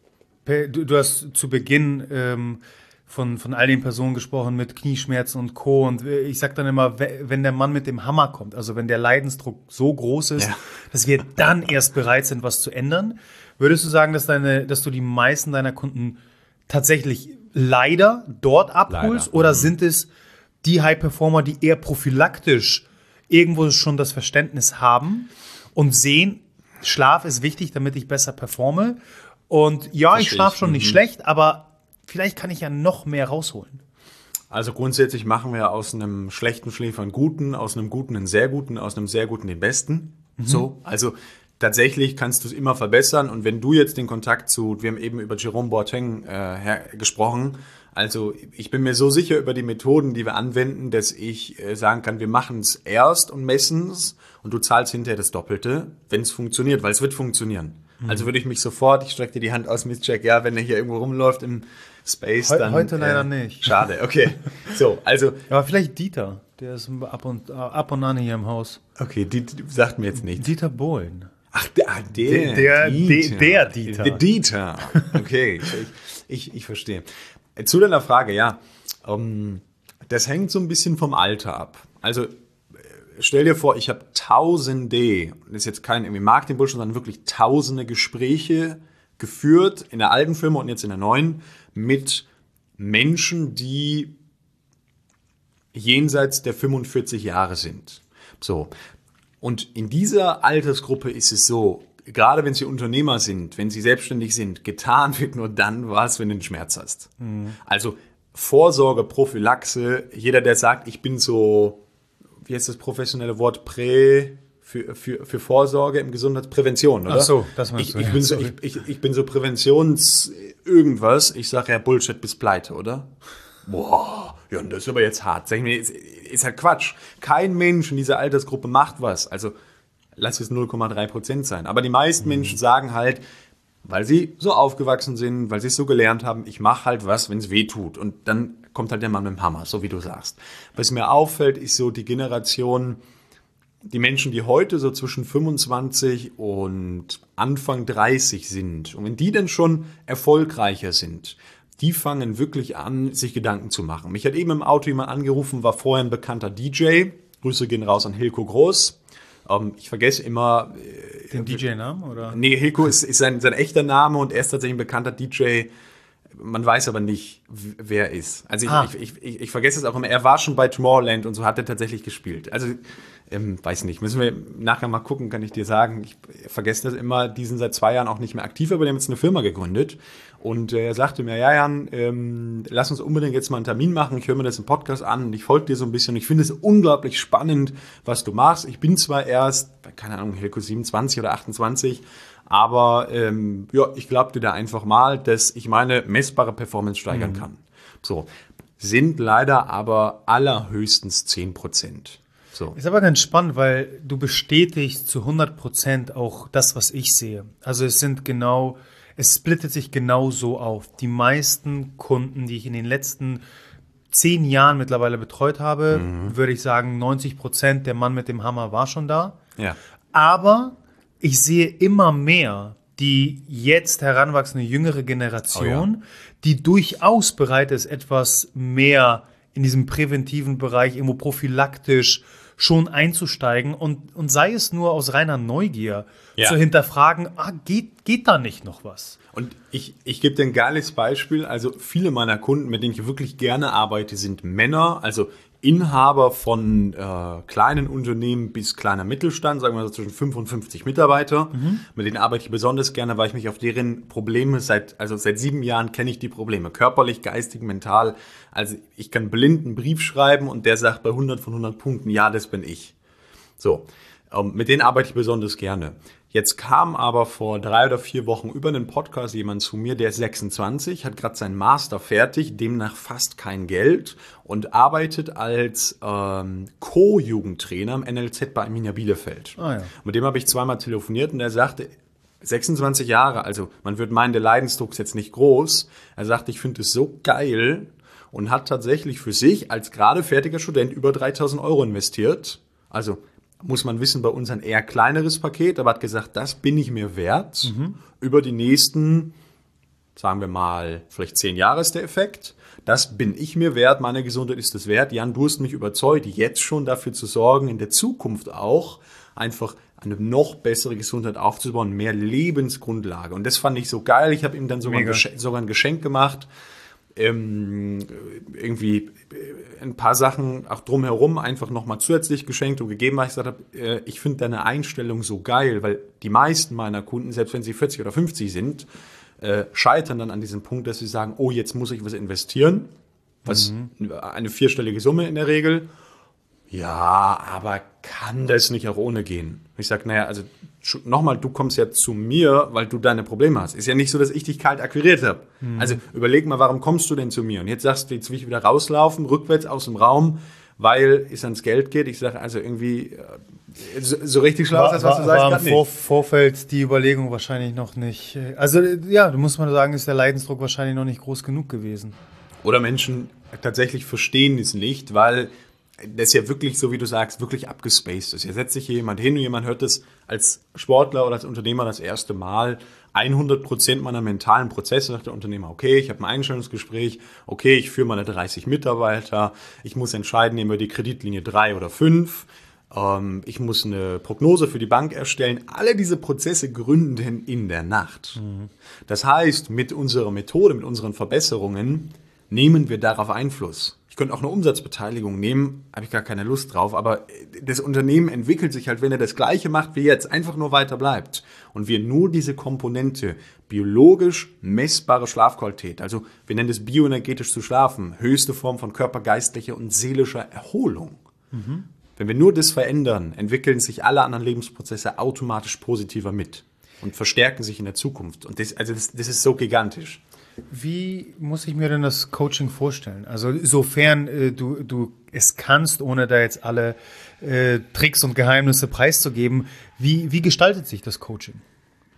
du hast zu Beginn von all den Personen gesprochen mit Knieschmerzen und Co. Und ich sage dann immer, wenn der Mann mit dem Hammer kommt, also wenn der Leidensdruck so groß ist, dass wir dann erst bereit sind, was zu ändern, würdest du sagen, dass du die meisten deiner Kunden tatsächlich leider dort abholst? Oder sind es die High-Performer, die eher prophylaktisch irgendwo schon das Verständnis haben und sehen, Schlaf ist wichtig, damit ich besser performe? Und ja, ich schlafe schon nicht schlecht, aber vielleicht kann ich ja noch mehr rausholen. Also grundsätzlich machen wir aus einem schlechten Schläfer einen guten, aus einem guten einen sehr guten, aus einem sehr guten den besten. So, also tatsächlich kannst du es immer verbessern. Und wenn du jetzt den Kontakt wir haben eben über Jerome Boateng gesprochen, also ich bin mir so sicher über die Methoden, die wir anwenden, dass ich sagen kann, wir machen es erst und messen es und du zahlst hinterher das Doppelte, wenn es funktioniert, weil es wird funktionieren. Also würde ich mich sofort, ich strecke dir die Hand aus, Miss Jack, ja, wenn er hier irgendwo rumläuft im Space, dann... Heute leider nicht. Schade, okay. So, also... Aber vielleicht Dieter, der ist ab und an hier im Haus. Okay, die sagt mir jetzt nichts. Dieter Bohlen. Ach, der Dieter. Der Dieter. Okay, ich verstehe. Zu deiner Frage, ja. Das hängt so ein bisschen vom Alter ab. Also stell dir vor, ich habe Tausende, das ist jetzt kein irgendwie Marketing-Bullshit, sondern wirklich Tausende Gespräche geführt in der alten Firma und jetzt in der neuen mit Menschen, die jenseits der 45 Jahre sind. So. Und in dieser Altersgruppe ist es so, gerade wenn sie Unternehmer sind, wenn sie selbstständig sind, getan wird nur dann was, wenn du einen Schmerz hast. Also Vorsorge, Prophylaxe, jeder, der sagt, ich bin so, wie heißt das professionelle Wort, für Vorsorge im Gesundheitsprävention, oder? Ach so, das meinst du. Ich bin so Präventions-irgendwas. Ich sage ja Bullshit bis Pleite, oder? Boah, ja, das ist aber jetzt hart. Sag ich mir, ist halt Quatsch. Kein Mensch in dieser Altersgruppe macht was. Also lass es 0,3% sein. Aber die meisten Menschen sagen halt, Weil sie so aufgewachsen sind, weil sie es so gelernt haben, ich mache halt was, wenn es weh tut. Und dann kommt halt der Mann mit dem Hammer, so wie du sagst. Was mir auffällt, ist so die Generation, die Menschen, die heute so zwischen 25 und Anfang 30 sind. Und wenn die dann schon erfolgreicher sind, die fangen wirklich an, sich Gedanken zu machen. Mich hat eben im Auto jemand angerufen, war vorher ein bekannter DJ. Grüße gehen raus an Hilko Groß. Ich vergesse immer... Den DJ-Namen, oder? Nee, Hilko ist sein echter Name und er ist tatsächlich ein bekannter DJ. Man weiß aber nicht, wer er ist. Also ich vergesse es auch immer. Er war schon bei Tomorrowland und so hat er tatsächlich gespielt. Also, weiß nicht. Müssen wir nachher mal gucken, kann ich dir sagen. Ich vergesse das immer. Die sind seit 2 Jahren auch nicht mehr aktiv, aber die haben jetzt eine Firma gegründet. Und er sagte mir, ja, Jan, lass uns unbedingt jetzt mal einen Termin machen. Ich höre mir das im Podcast an und ich folge dir so ein bisschen. Ich finde es unglaublich spannend, was du machst. Ich bin zwar erst, keine Ahnung, Hilko 27 oder 28, aber ja, ich glaube dir da einfach mal, dass ich meine messbare Performance steigern kann. So, sind leider aber allerhöchstens 10%. So. Ist aber ganz spannend, weil du bestätigst zu 100% auch das, was ich sehe. Also es splittet sich genau so auf. Die meisten Kunden, die ich in den letzten 10 Jahren mittlerweile betreut habe, würde ich sagen, 90% der Mann mit dem Hammer war schon da. Ja. Aber ich sehe immer mehr die jetzt heranwachsende jüngere Generation, die durchaus bereit ist, etwas mehr in diesem präventiven Bereich, irgendwo prophylaktisch schon einzusteigen und sei es nur aus reiner Neugier zu hinterfragen, geht da nicht noch was? Und ich gebe dir ein geiles Beispiel. Also viele meiner Kunden, mit denen ich wirklich gerne arbeite, sind Männer, also Inhaber von kleinen Unternehmen bis kleiner Mittelstand, sagen wir so zwischen 5 und 50 Mitarbeiter. Mit denen arbeite ich besonders gerne, weil ich mich auf deren Probleme seit 7 Jahren kenne ich die Probleme. Körperlich, geistig, mental. Also ich kann blind einen Brief schreiben und der sagt bei 100 von 100 Punkten, ja, das bin ich. So, mit denen arbeite ich besonders gerne. Jetzt kam aber vor 3 oder 4 Wochen über einen Podcast jemand zu mir, der ist 26, hat gerade seinen Master fertig, demnach fast kein Geld und arbeitet als Co-Jugendtrainer im NLZ bei Arminia Bielefeld. Mit dem habe ich 2-mal telefoniert und er sagte, 26 Jahre, also man würde meinen, der Leidensdruck ist jetzt nicht groß. Er sagte, ich finde es so geil und hat tatsächlich für sich als gerade fertiger Student über 3.000 € investiert. Also muss man wissen, bei uns ein eher kleineres Paket, aber hat gesagt, das bin ich mir wert. Über die nächsten, sagen wir mal, vielleicht 10 Jahre ist der Effekt. Das bin ich mir wert, meine Gesundheit ist es wert. Jan, du hast mich überzeugt, jetzt schon dafür zu sorgen, in der Zukunft auch einfach eine noch bessere Gesundheit aufzubauen, mehr Lebensgrundlage. Und das fand ich so geil. Ich habe ihm dann sogar ein Geschenk gemacht. Irgendwie ein paar Sachen auch drumherum einfach nochmal zusätzlich geschenkt und gegeben, weil ich gesagt habe, ich finde deine Einstellung so geil, weil die meisten meiner Kunden, selbst wenn sie 40 oder 50 sind, scheitern dann an diesem Punkt, dass sie sagen, oh, jetzt muss ich was investieren, was eine 4-stellige Summe in der Regel. Ja, aber kann das nicht auch ohne gehen? Ich sage, naja, also nochmal, du kommst ja zu mir, weil du deine Probleme hast. Ist ja nicht so, dass ich dich kalt akquiriert habe. Also überleg mal, warum kommst du denn zu mir? Und jetzt sagst du, jetzt will ich wieder rauslaufen, rückwärts aus dem Raum, weil es ans Geld geht. Ich sage, also irgendwie so richtig schlau ist das, was du sagst, gerade nicht. War im Vorfeld die Überlegung wahrscheinlich noch nicht. Also ja, du musst mal sagen, ist der Leidensdruck wahrscheinlich noch nicht groß genug gewesen. Oder Menschen tatsächlich verstehen es nicht, weil das ja wirklich, so wie du sagst, wirklich abgespaced ist. Hier setzt sich hier jemand hin und jemand hört das als Sportler oder als Unternehmer das erste Mal. 100% meiner mentalen Prozesse, sagt der Unternehmer, okay, ich habe ein Einstellungsgespräch, okay, ich führe meine 30 Mitarbeiter, ich muss entscheiden, nehmen wir die Kreditlinie 3 oder 5, ich muss eine Prognose für die Bank erstellen. Alle diese Prozesse gründen in der Nacht. Das heißt, mit unserer Methode, mit unseren Verbesserungen nehmen wir darauf Einfluss. Ich könnte auch eine Umsatzbeteiligung nehmen, habe ich gar keine Lust drauf, aber das Unternehmen entwickelt sich halt, wenn er das Gleiche macht wie jetzt, einfach nur weiter bleibt und wir nur diese Komponente biologisch messbare Schlafqualität, also wir nennen das bioenergetisch zu schlafen, höchste Form von körpergeistlicher und seelischer Erholung. Wenn wir nur das verändern, entwickeln sich alle anderen Lebensprozesse automatisch positiver mit und verstärken sich in der Zukunft und das ist so gigantisch. Wie muss ich mir denn das Coaching vorstellen? Also sofern du es kannst, ohne da jetzt alle Tricks und Geheimnisse preiszugeben, wie gestaltet sich das Coaching?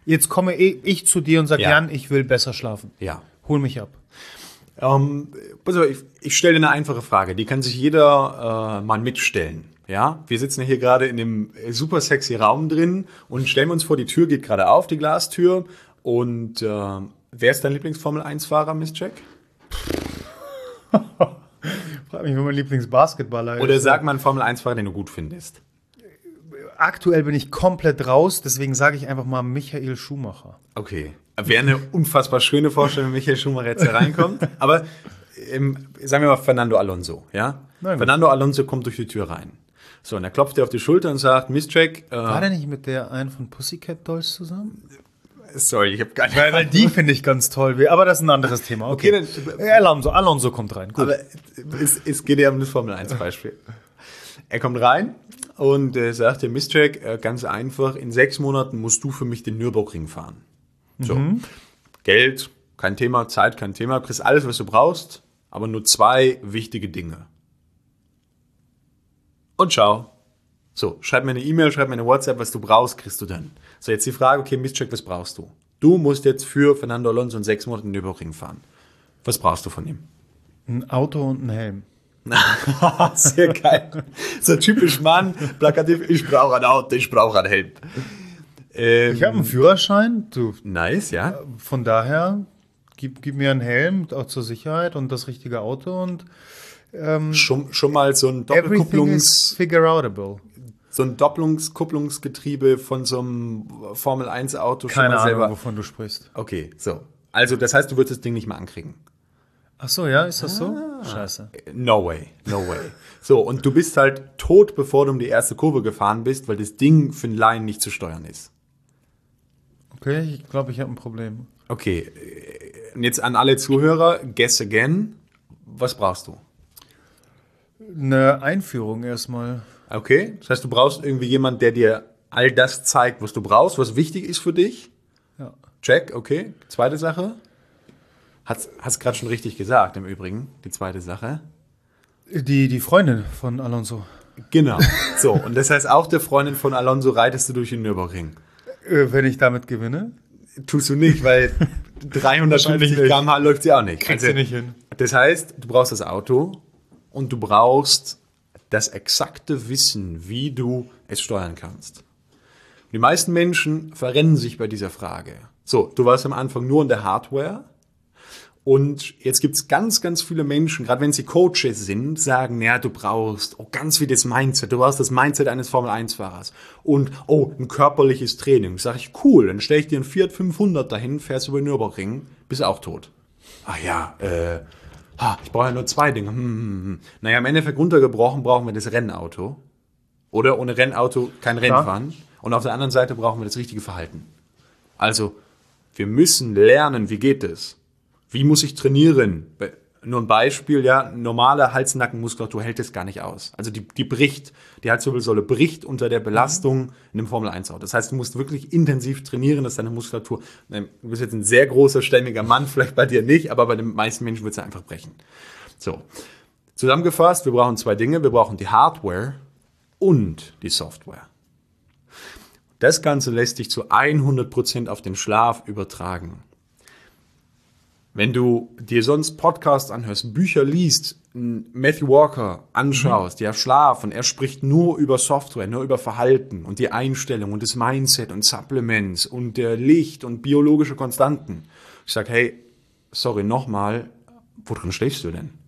Jetzt komme ich zu dir und sage, Ja. Jan, ich will besser schlafen. Ja. Hol mich ab. Pass auf, ich stelle dir eine einfache Frage, die kann sich jeder mal mitstellen. Ja, wir sitzen hier gerade in dem super sexy Raum drin und stellen uns vor, die Tür geht gerade auf, die Glastür. Und wer ist dein Lieblings-Formel-1-Fahrer, Miss Jack? Frag mich, wer mein Lieblingsbasketballer ist. Oder sag mal einen Formel-1-Fahrer, den du gut findest. Aktuell bin ich komplett raus, deswegen sage ich einfach mal Michael Schumacher. Okay. Wäre eine unfassbar schöne Vorstellung, wenn Michael Schumacher jetzt hier reinkommt. Aber sagen wir mal Fernando Alonso. Ja? Fernando Alonso kommt durch die Tür rein. So, und er klopft dir auf die Schulter und sagt, Miss Jack. War der nicht mit der einen von Pussycat Dolls zusammen? Sorry, ich habe gar nicht. Weil die finde ich ganz toll. Aber das ist ein anderes Thema. Okay, dann, Alonso kommt rein. Gut. Aber es geht ja um das Formel-1-Beispiel. Er kommt rein und sagt dir, Miss Jack, ganz einfach, in 6 Monaten musst du für mich den Nürburgring fahren. So, Geld, kein Thema, Zeit, kein Thema, du kriegst alles, was du brauchst, aber nur 2 wichtige Dinge. Und ciao. So, schreib mir eine E-Mail, schreib mir eine WhatsApp, was du brauchst, kriegst du dann. So, jetzt die Frage, okay, Miss Jack, was brauchst du? Du musst jetzt für Fernando Alonso in 6 Monaten den Nürburgring fahren. Was brauchst du von ihm? Ein Auto und ein Helm. Sehr geil. So typisch Mann, plakativ, ich brauche ein Auto, ich brauche einen Helm. Ich habe einen Führerschein. Du, Nice, ja. von daher, gib mir einen Helm, auch zur Sicherheit und das richtige Auto und Schon mal so ein everything is figure-outable. so ein Doppelungskupplungsgetriebe von so einem Formel-1-Auto schon Keine mal Ahnung, selber. wovon du sprichst. Okay, so. Also, das heißt, du würdest das Ding nicht mehr ankriegen. Ach so, ja, ist das so? Scheiße. No way, no way. So, und du bist halt tot, bevor du um die erste Kurve gefahren bist, weil das Ding für einen Laien nicht zu steuern ist. Okay, ich glaube, ich habe ein Problem. Okay, und jetzt an alle Zuhörer, guess again. Was brauchst du? Eine Einführung erstmal. Okay, das heißt, du brauchst irgendwie jemanden, der dir all das zeigt, was du brauchst, was wichtig ist für dich. Ja. Check, okay. Zweite Sache. Hast gerade schon richtig gesagt, im Übrigen, die zweite Sache. Die Freundin von Alonso. Genau. So, und das heißt, auch der Freundin von Alonso reitest du durch den Nürburgring. Wenn ich damit gewinne? Tust du nicht, weil 350 km/h läuft sie auch nicht. Kriegst du nicht hin. Das heißt, du brauchst das Auto und du brauchst das exakte Wissen, wie du es steuern kannst. Die meisten Menschen verrennen sich bei dieser Frage. So, du warst am Anfang nur in der Hardware und jetzt gibt es ganz, ganz viele Menschen, gerade wenn sie Coaches sind, sagen, ja, du brauchst ganz wie das Mindset, du brauchst das Mindset eines Formel-1-Fahrers und ein körperliches Training. Sag ich, cool, dann stelle ich dir einen Fiat 500 dahin, fährst über den Nürburgring, bist auch tot. Ach ja, ich brauche ja nur 2 Dinge. Naja, im Endeffekt runtergebrochen brauchen wir das Rennauto. Oder ohne Rennauto kein Rennen fahren. Und auf der anderen Seite brauchen wir das richtige Verhalten. Also, wir müssen lernen, wie geht es? Wie muss ich trainieren? Nur ein Beispiel, ja, normale Hals-Nacken-Muskulatur hält es gar nicht aus. Also die bricht, die Halswirbelsäule bricht unter der Belastung in einem Formel-1-Auto. Das heißt, du musst wirklich intensiv trainieren, dass deine Muskulatur, du bist jetzt ein sehr großer, stämmiger Mann, vielleicht bei dir nicht, aber bei den meisten Menschen wird es einfach brechen. So, zusammengefasst, wir brauchen 2 Dinge. Wir brauchen die Hardware und die Software. Das Ganze lässt sich zu 100% auf den Schlaf übertragen. Wenn du dir sonst Podcasts anhörst, Bücher liest, Matthew Walker anschaust, ja, Schlaf, und er spricht nur über Software, nur über Verhalten und die Einstellung und das Mindset und Supplements und der Licht und biologische Konstanten. Ich sage, hey, sorry, nochmal, worin schläfst du denn?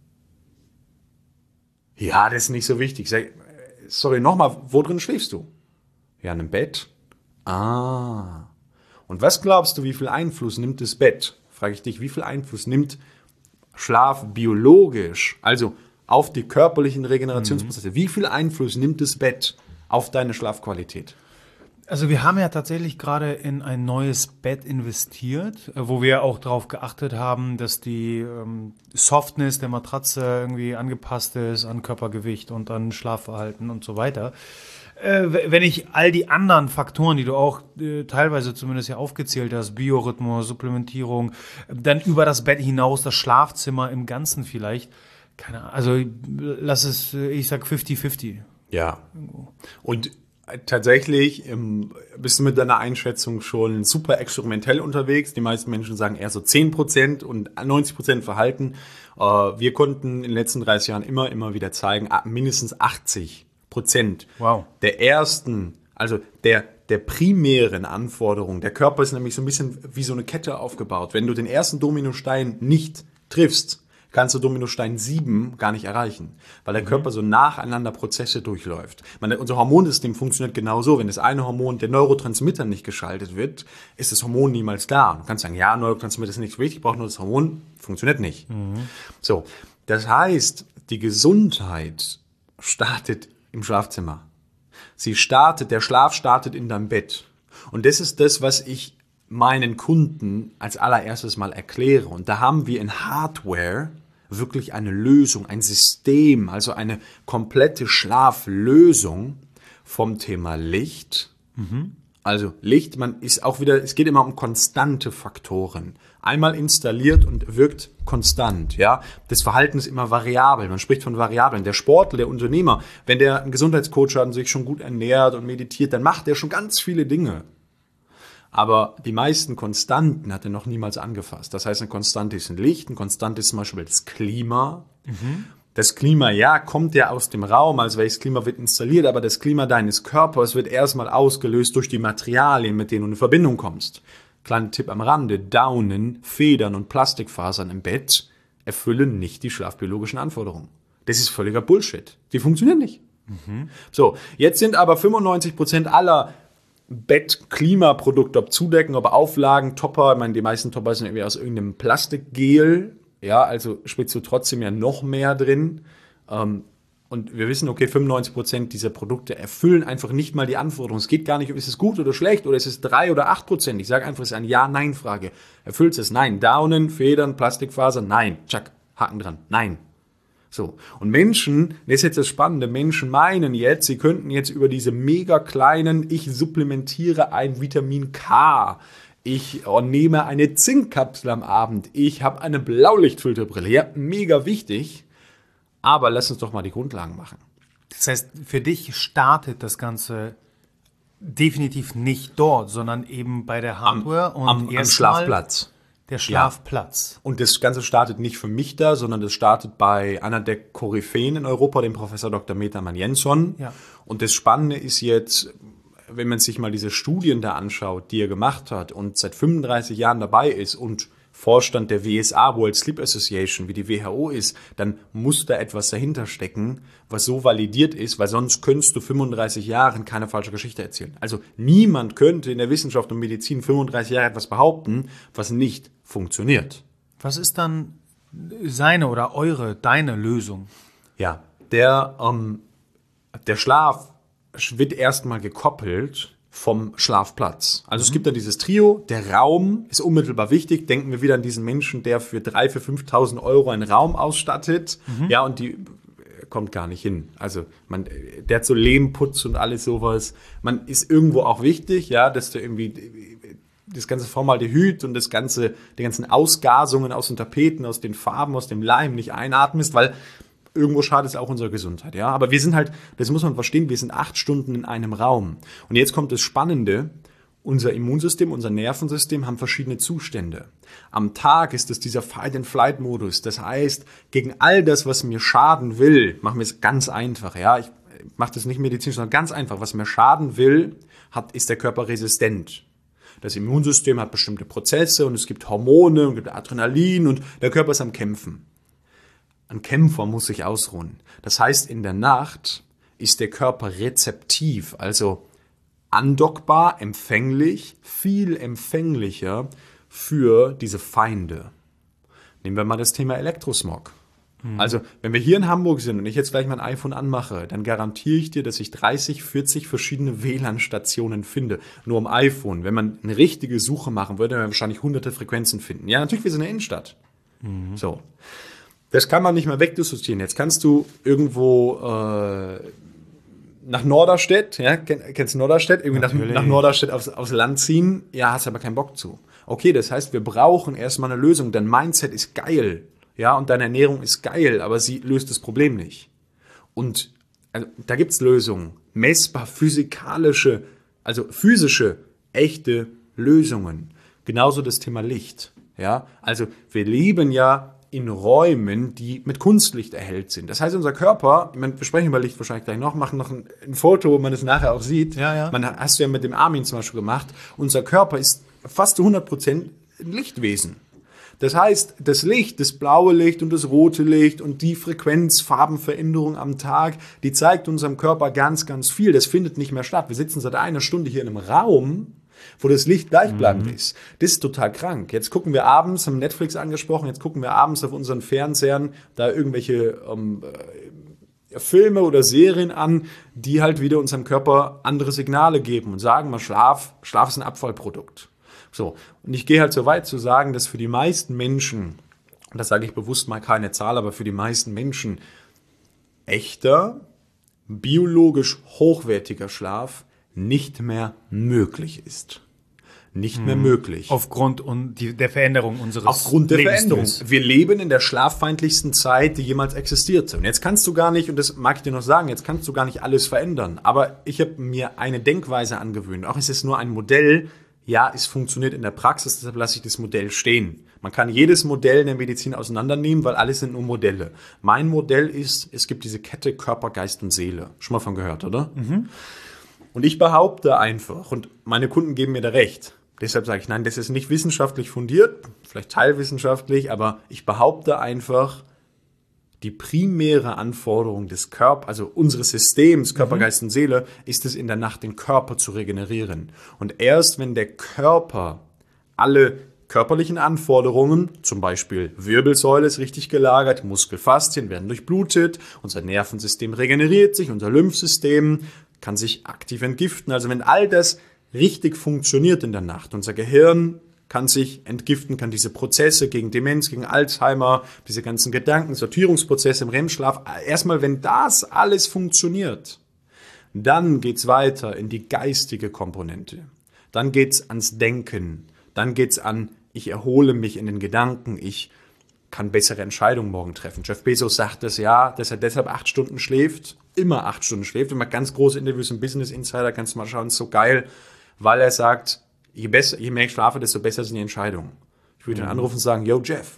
Ja, das ist nicht so wichtig. Ich sage, sorry, nochmal, worin schläfst du? Ja, in einem Bett. Ah. Und was glaubst du, wie viel Einfluss nimmt das Bett? Frage ich dich, wie viel Einfluss nimmt Schlaf biologisch, also auf die körperlichen Regenerationsprozesse, wie viel Einfluss nimmt das Bett auf deine Schlafqualität? Also wir haben ja tatsächlich gerade in ein neues Bett investiert, wo wir auch darauf geachtet haben, dass die Softness der Matratze irgendwie angepasst ist an Körpergewicht und an Schlafverhalten und so weiter. Wenn ich all die anderen Faktoren, die du auch teilweise zumindest ja aufgezählt hast, Biorhythmus, Supplementierung, dann über das Bett hinaus, das Schlafzimmer im Ganzen vielleicht, keine Ahnung, also lass es, ich sag 50-50. Ja. Und tatsächlich bist du mit deiner Einschätzung schon super experimentell unterwegs. Die meisten Menschen sagen eher so 10% und 90% Verhalten. Wir konnten in den letzten 30 Jahren immer wieder zeigen, mindestens 80% der ersten, also der primären Anforderungen. Der Körper ist nämlich so ein bisschen wie so eine Kette aufgebaut. Wenn du den ersten Dominostein nicht triffst, kannst du Dominostein 7 gar nicht erreichen, weil der Körper so nacheinander Prozesse durchläuft. Unser Hormonsystem funktioniert genauso. Wenn das eine Hormon, der Neurotransmitter, nicht geschaltet wird, ist das Hormon niemals da. Du kannst sagen, ja, Neurotransmitter ist nicht so wichtig, ich brauche nur das Hormon, funktioniert nicht. So, das heißt, die Gesundheit startet im Schlafzimmer. Der Schlaf startet in deinem Bett. Und das ist das, was ich meinen Kunden als allererstes mal erkläre. Und da haben wir in Hardware wirklich eine Lösung, ein System, also eine komplette Schlaflösung vom Thema Licht. Also Licht, es geht immer um konstante Faktoren. Einmal installiert und wirkt konstant, ja. Das Verhalten ist immer variabel. Man spricht von Variablen. Der Sportler, der Unternehmer, wenn der einen Gesundheitscoach hat und sich schon gut ernährt und meditiert, dann macht der schon ganz viele Dinge. Aber die meisten Konstanten hat er noch niemals angefasst. Das heißt, eine Konstante ist ein Licht, eine Konstante ist zum Beispiel das Klima. Das Klima, ja, kommt ja aus dem Raum, also welches Klima wird installiert, aber das Klima deines Körpers wird erstmal ausgelöst durch die Materialien, mit denen du in Verbindung kommst. Kleiner Tipp am Rande, Daunen, Federn und Plastikfasern im Bett erfüllen nicht die schlafbiologischen Anforderungen. Das ist völliger Bullshit. Die funktionieren nicht. So, jetzt sind aber 95% aller Bettklimaprodukte, ob Zudecken, ob Auflagen, Topper, ich meine, die meisten Topper sind irgendwie aus irgendeinem Plastikgel, ja, also spritzt du trotzdem ja noch mehr drin. Und wir wissen, okay, 95% dieser Produkte erfüllen einfach nicht mal die Anforderungen. Es geht gar nicht, ist es gut oder schlecht oder ist es 3 oder 8%. Ich sage einfach, es ist eine Ja-Nein-Frage. Erfüllt es? Nein. Daunen, Federn, Plastikfaser? Nein. Tschack, Haken dran. Nein. So. Und Menschen, das ist jetzt das Spannende, Menschen meinen jetzt, sie könnten jetzt über diese mega kleinen, ich supplementiere ein Vitamin K, ich nehme eine Zinkkapsel am Abend, ich habe eine Blaulichtfilterbrille, ja, mega wichtig, aber lass uns doch mal die Grundlagen machen. Das heißt, für dich startet das Ganze definitiv nicht dort, sondern eben bei der Hardware am Schlafplatz. Der Schlafplatz. Ja. Und das Ganze startet nicht für mich da, sondern das startet bei einer der Koryphäen in Europa, dem Professor Dr. Metaman Jensson. Ja. Und das Spannende ist jetzt, wenn man sich mal diese Studien da anschaut, die er gemacht hat und seit 35 Jahren dabei ist und Vorstand der WSA, World Sleep Association, wie die WHO ist, dann muss da etwas dahinter stecken, was so validiert ist, weil sonst könntest du 35 Jahren keine falsche Geschichte erzählen. Also niemand könnte in der Wissenschaft und Medizin 35 Jahre etwas behaupten, was nicht funktioniert. Was ist dann deine Lösung? Ja, der Schlaf wird erstmal gekoppelt vom Schlafplatz. Also es gibt da dieses Trio, der Raum ist unmittelbar wichtig. Denken wir wieder an diesen Menschen, der für 3.000, für 5.000 Euro einen Raum ausstattet. Ja, und die kommt gar nicht hin. Also der hat so Lehmputz und alles sowas. Man ist irgendwo auch wichtig, ja, dass du irgendwie das ganze Formaldehyd und die ganzen Ausgasungen aus den Tapeten, aus den Farben, aus dem Leim nicht einatmest, weil irgendwo schadet es auch unserer Gesundheit, ja. Aber wir sind halt, das muss man verstehen, wir sind 8 Stunden in einem Raum. Und jetzt kommt das Spannende, unser Immunsystem, unser Nervensystem haben verschiedene Zustände. Am Tag ist es dieser Fight-and-Flight-Modus. Das heißt, gegen all das, was mir schaden will, machen wir es ganz einfach, ja. Ich mache das nicht medizinisch, sondern ganz einfach. Was mir schaden will, ist der Körper resistent. Das Immunsystem hat bestimmte Prozesse und es gibt Hormone und gibt Adrenalin und der Körper ist am Kämpfen. Ein Kämpfer muss sich ausruhen. Das heißt, in der Nacht ist der Körper rezeptiv, also andockbar, empfänglich, viel empfänglicher für diese Feinde. Nehmen wir mal das Thema Elektrosmog. Also, wenn wir hier in Hamburg sind und ich jetzt gleich mein iPhone anmache, dann garantiere ich dir, dass ich 30, 40 verschiedene WLAN-Stationen finde. Nur am iPhone. Wenn man eine richtige Suche machen würde, dann wir wahrscheinlich hunderte Frequenzen finden. Ja, natürlich, wir sind in der Innenstadt. So. Das kann man nicht mehr wegdissoziieren. Jetzt kannst du irgendwo nach Norderstedt, ja, kennst du Norderstedt? Irgendwie nach Norderstedt aufs Land ziehen, ja, hast aber keinen Bock zu. Okay, das heißt, wir brauchen erstmal eine Lösung. Dein Mindset ist geil, ja, und deine Ernährung ist geil, aber sie löst das Problem nicht. Und also da gibt es Lösungen, messbar physikalische, also physische, echte Lösungen. Genauso das Thema Licht. Ja? Also wir leben ja in Räumen, die mit Kunstlicht erhellt sind. Das heißt, unser Körper, ich meine, wir sprechen über Licht wahrscheinlich gleich noch, machen noch ein Foto, wo man es nachher auch sieht. Ja. Hast du ja mit dem Armin zum Beispiel gemacht. Unser Körper ist fast zu 100% ein Lichtwesen. Das heißt, das Licht, das blaue Licht und das rote Licht und die Frequenzfarbenveränderung am Tag, die zeigt unserem Körper ganz, ganz viel. Das findet nicht mehr statt. Wir sitzen seit einer Stunde hier in einem Raum, wo das Licht gleichbleibend ist. Das ist total krank. Jetzt gucken wir abends, haben Netflix angesprochen, jetzt gucken wir abends auf unseren Fernsehern da irgendwelche Filme oder Serien an, die halt wieder unserem Körper andere Signale geben und sagen mal, Schlaf ist ein Abfallprodukt. So, und ich gehe halt so weit zu sagen, dass für die meisten Menschen, und das sage ich bewusst mal keine Zahl, aber für die meisten Menschen echter, biologisch hochwertiger Schlaf nicht mehr möglich ist. Nicht mehr möglich. Aufgrund der Veränderung unseres Aufgrund der Veränderung. Lebensstils. Wir leben in der schlaffeindlichsten Zeit, die jemals existierte. Und jetzt kannst du gar nicht, und das mag ich dir noch sagen, jetzt kannst du gar nicht alles verändern. Aber ich habe mir eine Denkweise angewöhnt. Auch es ist nur ein Modell. Ja, es funktioniert in der Praxis, deshalb lasse ich das Modell stehen. Man kann jedes Modell in der Medizin auseinandernehmen, weil alles sind nur Modelle. Mein Modell ist, es gibt diese Kette Körper, Geist und Seele. Schon mal von gehört, oder? Mhm. Und ich behaupte einfach, und meine Kunden geben mir da recht, deshalb sage ich, nein, das ist nicht wissenschaftlich fundiert, vielleicht teilwissenschaftlich, aber ich behaupte einfach, die primäre Anforderung des Körpers, also unseres Systems, Körper, Geist und Seele, ist es in der Nacht, den Körper zu regenerieren. Und erst wenn der Körper alle körperlichen Anforderungen, zum Beispiel Wirbelsäule ist richtig gelagert, Muskelfaszien werden durchblutet, unser Nervensystem regeneriert sich, unser Lymphsystem kann sich aktiv entgiften. Also wenn all das richtig funktioniert in der Nacht, unser Gehirn kann sich entgiften, kann diese Prozesse gegen Demenz, gegen Alzheimer, diese ganzen Gedanken, Sortierungsprozesse im REM-Schlaf, erstmal, wenn das alles funktioniert, dann geht's weiter in die geistige Komponente. Dann geht's ans Denken. Dann geht's an, ich erhole mich in den Gedanken, ich kann bessere Entscheidungen morgen treffen. Jeff Bezos sagt das ja, dass er deshalb 8 Stunden schläft, immer 8 Stunden schläft. Immer ganz große Interviews im Business Insider, kannst du mal schauen, ist so geil, weil er sagt, je mehr ich schlafe, desto besser sind die Entscheidungen. Ich würde ihn anrufen und sagen, yo, Jeff,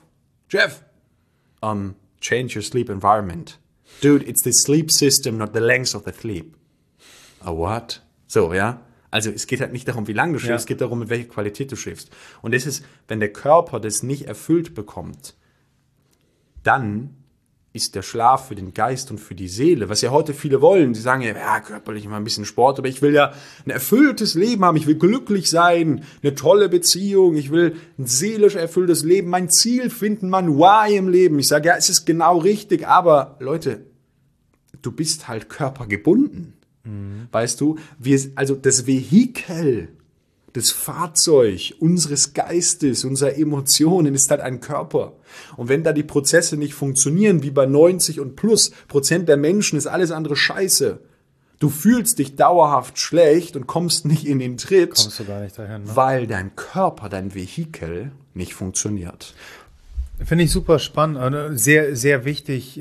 change your sleep environment. Dude, it's the sleep system, not the length of the sleep. Oh, what? So, ja. Also es geht halt nicht darum, wie lange du schläfst, es geht darum, mit welcher Qualität du schläfst. Und das ist, wenn der Körper das nicht erfüllt bekommt, dann ist der Schlaf für den Geist und für die Seele, was ja heute viele wollen. Sie sagen ja, körperlich mal ein bisschen Sport, aber ich will ja ein erfülltes Leben haben, ich will glücklich sein, eine tolle Beziehung, ich will ein seelisch erfülltes Leben, mein Ziel finden, mein Why im Leben. Ich sage, ja, es ist genau richtig, aber Leute, du bist halt körpergebunden. Weißt du, also das Vehikel, das Fahrzeug unseres Geistes, unserer Emotionen ist halt ein Körper. Und wenn da die Prozesse nicht funktionieren, wie bei 90 und plus Prozent der Menschen, ist alles andere Scheiße. Du fühlst dich dauerhaft schlecht und kommst nicht in den Tritt, Kommst du gar nicht dahin, ne? Weil dein Körper, dein Vehikel nicht funktioniert. Finde ich super spannend, sehr, sehr wichtig,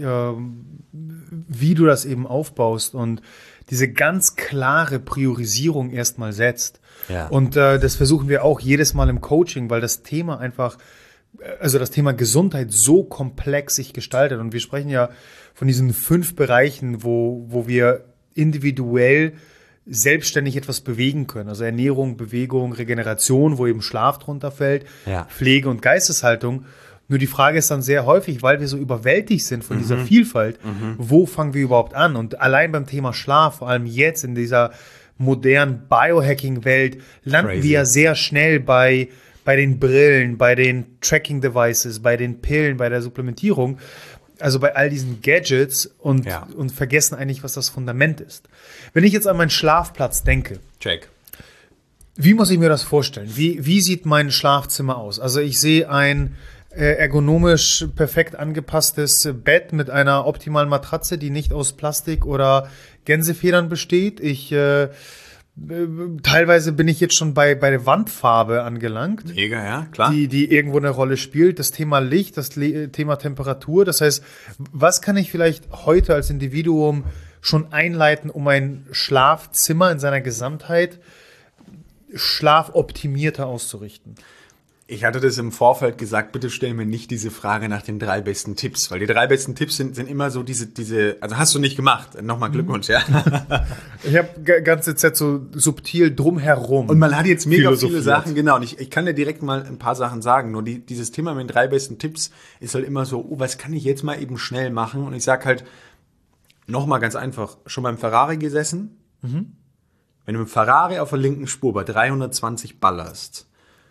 wie du das eben aufbaust und diese ganz klare Priorisierung erstmal setzt. Ja. Und das versuchen wir auch jedes Mal im Coaching, weil das Thema einfach, also das Thema Gesundheit so komplex sich gestaltet. Und wir sprechen ja von diesen 5 Bereichen, wo wir individuell selbstständig etwas bewegen können. Also Ernährung, Bewegung, Regeneration, wo eben Schlaf drunter fällt, Pflege und Geisteshaltung. Nur die Frage ist dann sehr häufig, weil wir so überwältigt sind von dieser Vielfalt, wo fangen wir überhaupt an? Und allein beim Thema Schlaf, vor allem jetzt in dieser modernen Biohacking-Welt, landen wir ja sehr schnell bei den Brillen, bei den Tracking-Devices, bei den Pillen, bei der Supplementierung, also bei all diesen Gadgets und vergessen eigentlich, was das Fundament ist. Wenn ich jetzt an meinen Schlafplatz denke, wie muss ich mir das vorstellen? Wie sieht mein Schlafzimmer aus? Also ich sehe ein ergonomisch perfekt angepasstes Bett mit einer optimalen Matratze, die nicht aus Plastik oder Gänsefedern besteht. Teilweise bin ich jetzt schon bei der Wandfarbe angelangt. Mega, ja, klar. Die irgendwo eine Rolle spielt. Das Thema Licht, das Thema Temperatur. Das heißt, was kann ich vielleicht heute als Individuum schon einleiten, um ein Schlafzimmer in seiner Gesamtheit schlafoptimierter auszurichten? Ich hatte das im Vorfeld gesagt, bitte stell mir nicht diese Frage nach den 3 besten Tipps, weil die 3 besten Tipps sind immer so also hast du nicht gemacht. Nochmal Glückwunsch, ja. Ich habe ganze Zeit so subtil drumherum. Und man hat jetzt mega viele Sachen, genau. Und ich kann dir direkt mal ein paar Sachen sagen. Nur dieses Thema mit den 3 besten Tipps ist halt immer so, was kann ich jetzt mal eben schnell machen? Und ich sag halt, nochmal ganz einfach, schon beim Ferrari gesessen? Wenn du mit Ferrari auf der linken Spur bei 320 ballerst,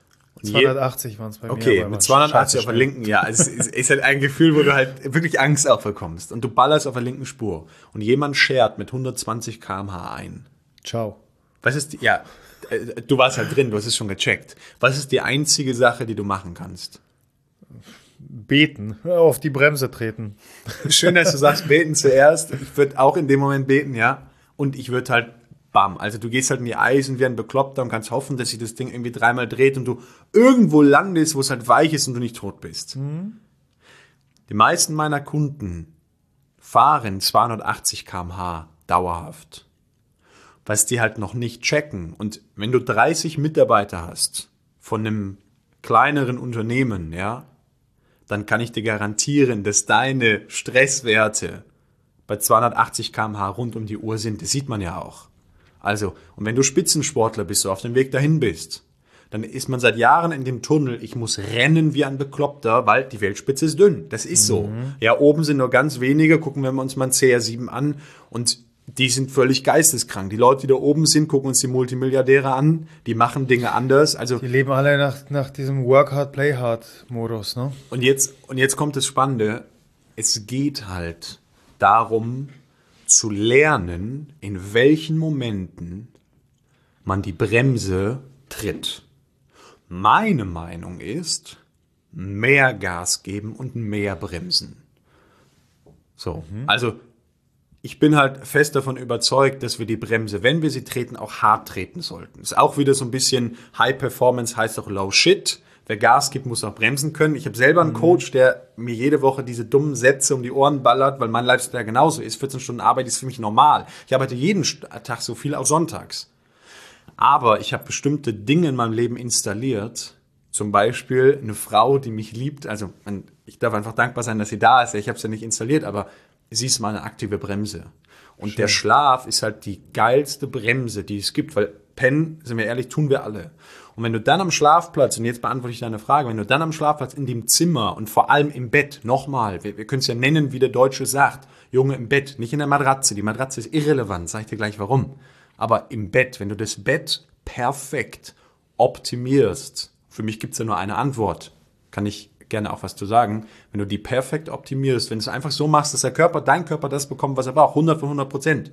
280 waren es bei mir. Okay, mit 280 auf der linken, ja. Es ist halt ein Gefühl, wo du halt wirklich Angst auch bekommst. Und du ballerst auf der linken Spur. Und jemand schert mit 120 km/h ein. Ciao. Was ist du warst halt drin, du hast es schon gecheckt. Was ist die einzige Sache, die du machen kannst? Beten, auf die Bremse treten. Schön, dass du sagst, beten zuerst. Ich würde auch in dem Moment beten, ja. Und ich würde halt bam. Also du gehst halt in die Eisen wie ein Bekloppter und kannst hoffen, dass sich das Ding irgendwie 3-mal dreht und du irgendwo landest, wo es halt weich ist und du nicht tot bist. Die meisten meiner Kunden fahren 280 km/h dauerhaft. Was die halt noch nicht checken. Und wenn du 30 Mitarbeiter hast von einem kleineren Unternehmen, ja, dann kann ich dir garantieren, dass deine Stresswerte bei 280 km/h rund um die Uhr sind. Das sieht man ja auch. Also, und wenn du Spitzensportler bist, so auf dem Weg dahin bist, dann ist man seit Jahren in dem Tunnel, ich muss rennen wie ein Bekloppter, weil die Weltspitze ist dünn. Das ist so. Ja, oben sind nur ganz wenige, gucken wir uns mal ein CR7 an und die sind völlig geisteskrank. Die Leute, die da oben sind, gucken uns die Multimilliardäre an, die machen Dinge anders. Also, die leben alle nach diesem Work Hard, Play Hard Modus, ne? Und jetzt kommt das Spannende. Es geht halt darum, zu lernen, in welchen Momenten man die Bremse tritt. Meine Meinung ist, mehr Gas geben und mehr bremsen. So, also ich bin halt fest davon überzeugt, dass wir die Bremse, wenn wir sie treten, auch hart treten sollten. Ist auch wieder so ein bisschen High Performance, heißt auch Low Shit. Wer Gas gibt, muss auch bremsen können. Ich habe selber einen Coach, der mir jede Woche diese dummen Sätze um die Ohren ballert, weil mein Lifestyle genauso ist. 14 Stunden Arbeit ist für mich normal. Ich arbeite jeden Tag so viel, auch sonntags. Aber ich habe bestimmte Dinge in meinem Leben installiert. Zum Beispiel eine Frau, die mich liebt. Also ich darf einfach dankbar sein, dass sie da ist. Ich habe es ja nicht installiert, aber sie ist meine aktive Bremse. Und der Schlaf ist halt die geilste Bremse, die es gibt. Weil pennen, sind wir ehrlich, tun wir alle. Und wenn du dann am Schlafplatz, und jetzt beantworte ich deine Frage, wenn du dann am Schlafplatz in dem Zimmer und vor allem im Bett, nochmal, wir können es ja nennen, wie der Deutsche sagt, Junge, im Bett, nicht in der Matratze. Die Matratze ist irrelevant, sag ich dir gleich warum. Aber im Bett, wenn du das Bett perfekt optimierst, für mich gibt es ja nur eine Antwort, kann ich gerne auch was zu sagen, wenn du die perfekt optimierst, wenn du es einfach so machst, dass dein Körper das bekommt, was er braucht, 100 von 100%,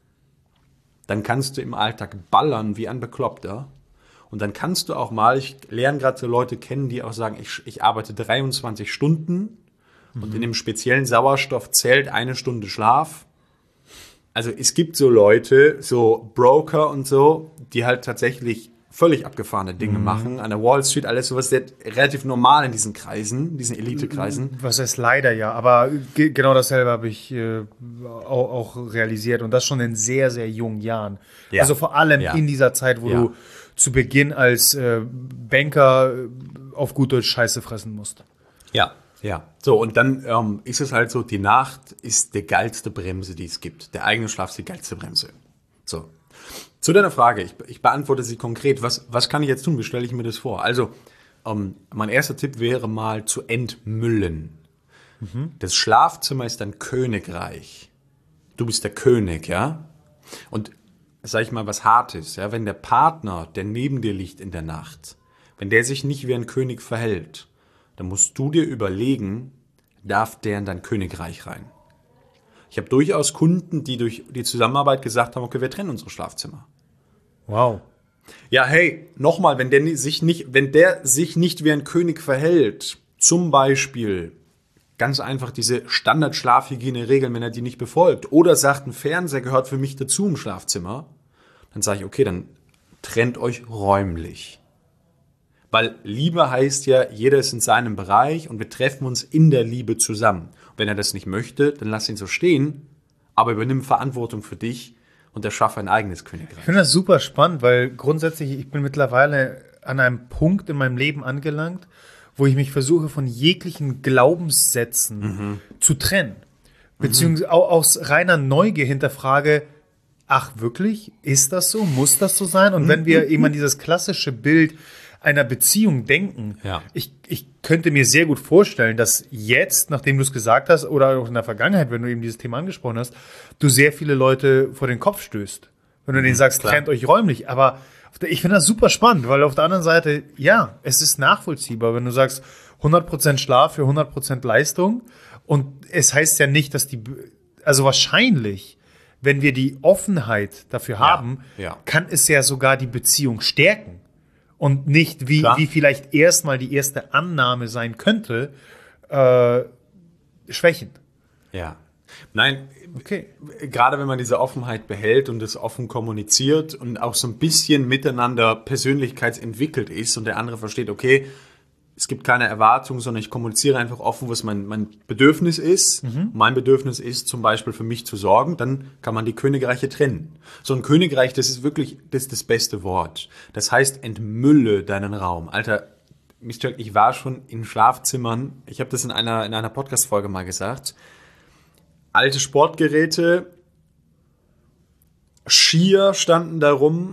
dann kannst du im Alltag ballern wie ein Bekloppter. Und dann kannst du auch mal, ich lerne gerade so Leute kennen, die auch sagen, ich arbeite 23 Stunden und in dem speziellen Sauerstoff zählt 1 Stunde Schlaf. Also es gibt so Leute, so Broker und so, die halt tatsächlich völlig abgefahrene Dinge machen. An der Wall Street, alles sowas, das ist relativ normal in diesen Kreisen, diesen Elite-Kreisen. Was heißt leider, ja. Aber genau dasselbe habe ich auch realisiert. Und das schon in sehr, sehr jungen Jahren. Ja. Also vor allem in dieser Zeit, wo du zu Beginn als Banker auf gut Deutsch Scheiße fressen musst. Ja. Ja, so und dann ist es halt so, die Nacht ist die geilste Bremse, die es gibt. Der eigene Schlaf ist die geilste Bremse. So, zu deiner Frage, ich beantworte sie konkret. Was kann ich jetzt tun? Wie stelle ich mir das vor? Also, mein erster Tipp wäre mal zu entmüllen. Das Schlafzimmer ist ein Königreich. Du bist der König, ja? Und sag ich mal was Hartes, ja? Wenn der Partner, der neben dir liegt in der Nacht, wenn der sich nicht wie ein König verhält, dann musst du dir überlegen, darf der in dein Königreich rein? Ich habe durchaus Kunden, die durch die Zusammenarbeit gesagt haben, okay, wir trennen unsere Schlafzimmer. Wow. Ja, hey, nochmal, wenn der sich nicht wie ein König verhält, zum Beispiel ganz einfach diese Standard-Schlafhygiene-Regeln, wenn er die nicht befolgt, oder sagt, ein Fernseher gehört für mich dazu im Schlafzimmer, dann sage ich, okay, dann trennt euch räumlich. Weil Liebe heißt ja, jeder ist in seinem Bereich und wir treffen uns in der Liebe zusammen. Und wenn er das nicht möchte, dann lass ihn so stehen, aber übernimm Verantwortung für dich und erschaffe ein eigenes Königreich. Ich finde das super spannend, weil grundsätzlich, ich bin mittlerweile an einem Punkt in meinem Leben angelangt, wo ich mich versuche, von jeglichen Glaubenssätzen zu trennen. Beziehungsweise auch aus reiner Neugier hinterfrage, ach wirklich, ist das so? Muss das so sein? Und wenn wir eben an dieses klassische Bild einer Beziehung denken, ich könnte mir sehr gut vorstellen, dass jetzt, nachdem du es gesagt hast, oder auch in der Vergangenheit, wenn du eben dieses Thema angesprochen hast, du sehr viele Leute vor den Kopf stößt. Wenn du denen sagst, trennt euch räumlich. Aber ich finde das super spannend, weil auf der anderen Seite, ja, es ist nachvollziehbar, wenn du sagst, 100% Schlaf für 100% Leistung. Und es heißt ja nicht, dass also wahrscheinlich, wenn wir die Offenheit dafür haben, kann es ja sogar die Beziehung stärken. Und nicht, wie vielleicht erstmal die erste Annahme sein könnte, schwächend. Ja. Nein, gerade wenn man diese Offenheit behält und es offen kommuniziert und auch so ein bisschen miteinander persönlichkeitsentwickelt ist und der andere versteht, okay, es gibt keine Erwartung, sondern ich kommuniziere einfach offen, was mein Bedürfnis ist. Mein Bedürfnis ist zum Beispiel für mich zu sorgen, dann kann man die Königreiche trennen. So ein Königreich, das ist das beste Wort. Das heißt, entmülle deinen Raum. Alter, ich war schon in Schlafzimmern, ich habe das in einer Podcast-Folge mal gesagt, alte Sportgeräte, Skier standen da rum,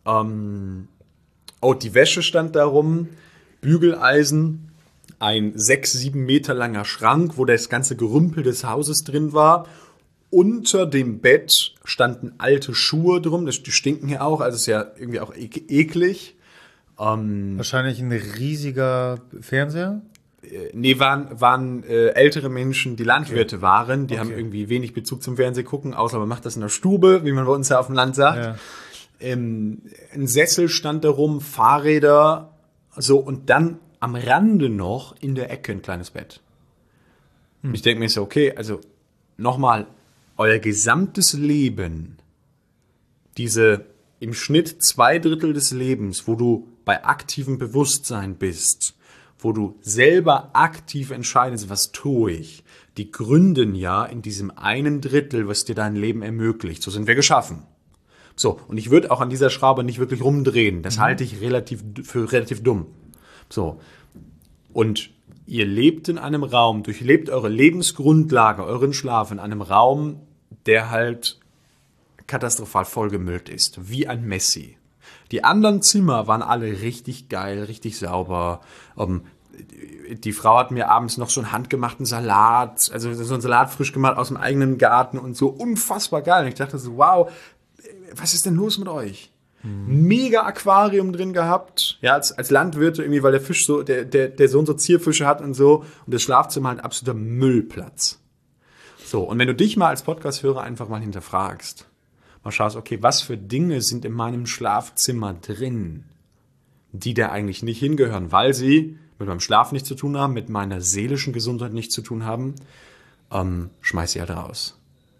die Wäsche stand da rum, Bügeleisen, ein 6-7 Meter langer Schrank, wo das ganze Gerümpel des Hauses drin war. Unter dem Bett standen alte Schuhe drum, die stinken hier auch, also ist ja irgendwie auch eklig. Wahrscheinlich ein riesiger Fernseher? Nee, waren ältere Menschen, die Landwirte waren, die haben irgendwie wenig Bezug zum Fernsehen gucken, außer man macht das in der Stube, wie man bei uns ja auf dem Land sagt. Ja. Ein Sessel stand da rum, Fahrräder, so, und dann am Rande noch in der Ecke ein kleines Bett. Ich denke mir so, okay, also nochmal, euer gesamtes Leben, diese im Schnitt 2/3 des Lebens, wo du bei aktivem Bewusstsein bist, wo du selber aktiv entscheidest, was tue ich, die gründen ja in diesem 1/3, was dir dein Leben ermöglicht. So sind wir geschaffen. So, und ich würde auch an dieser Schraube nicht wirklich rumdrehen. Das halte ich für relativ dumm. So, und ihr lebt in einem Raum, durchlebt eure Lebensgrundlage, euren Schlaf in einem Raum, der halt katastrophal vollgemüllt ist, wie ein Messi. Die anderen Zimmer waren alle richtig geil, richtig sauber. Die Frau hat mir abends noch so einen handgemachten Salat, also so einen Salat frisch gemacht aus dem eigenen Garten und so, unfassbar geil. Und ich dachte so, wow, was ist denn los mit euch? Mega Aquarium drin gehabt, ja, als Landwirte irgendwie, weil der Fisch so, der so und so Zierfische hat und so, und das Schlafzimmer halt absoluter Müllplatz. So, und wenn du dich mal als Podcast-Hörer einfach mal hinterfragst, mal schaust, okay, was für Dinge sind in meinem Schlafzimmer drin, die da eigentlich nicht hingehören, weil sie mit meinem Schlaf nichts zu tun haben, mit meiner seelischen Gesundheit nichts zu tun haben, schmeiß sie halt raus.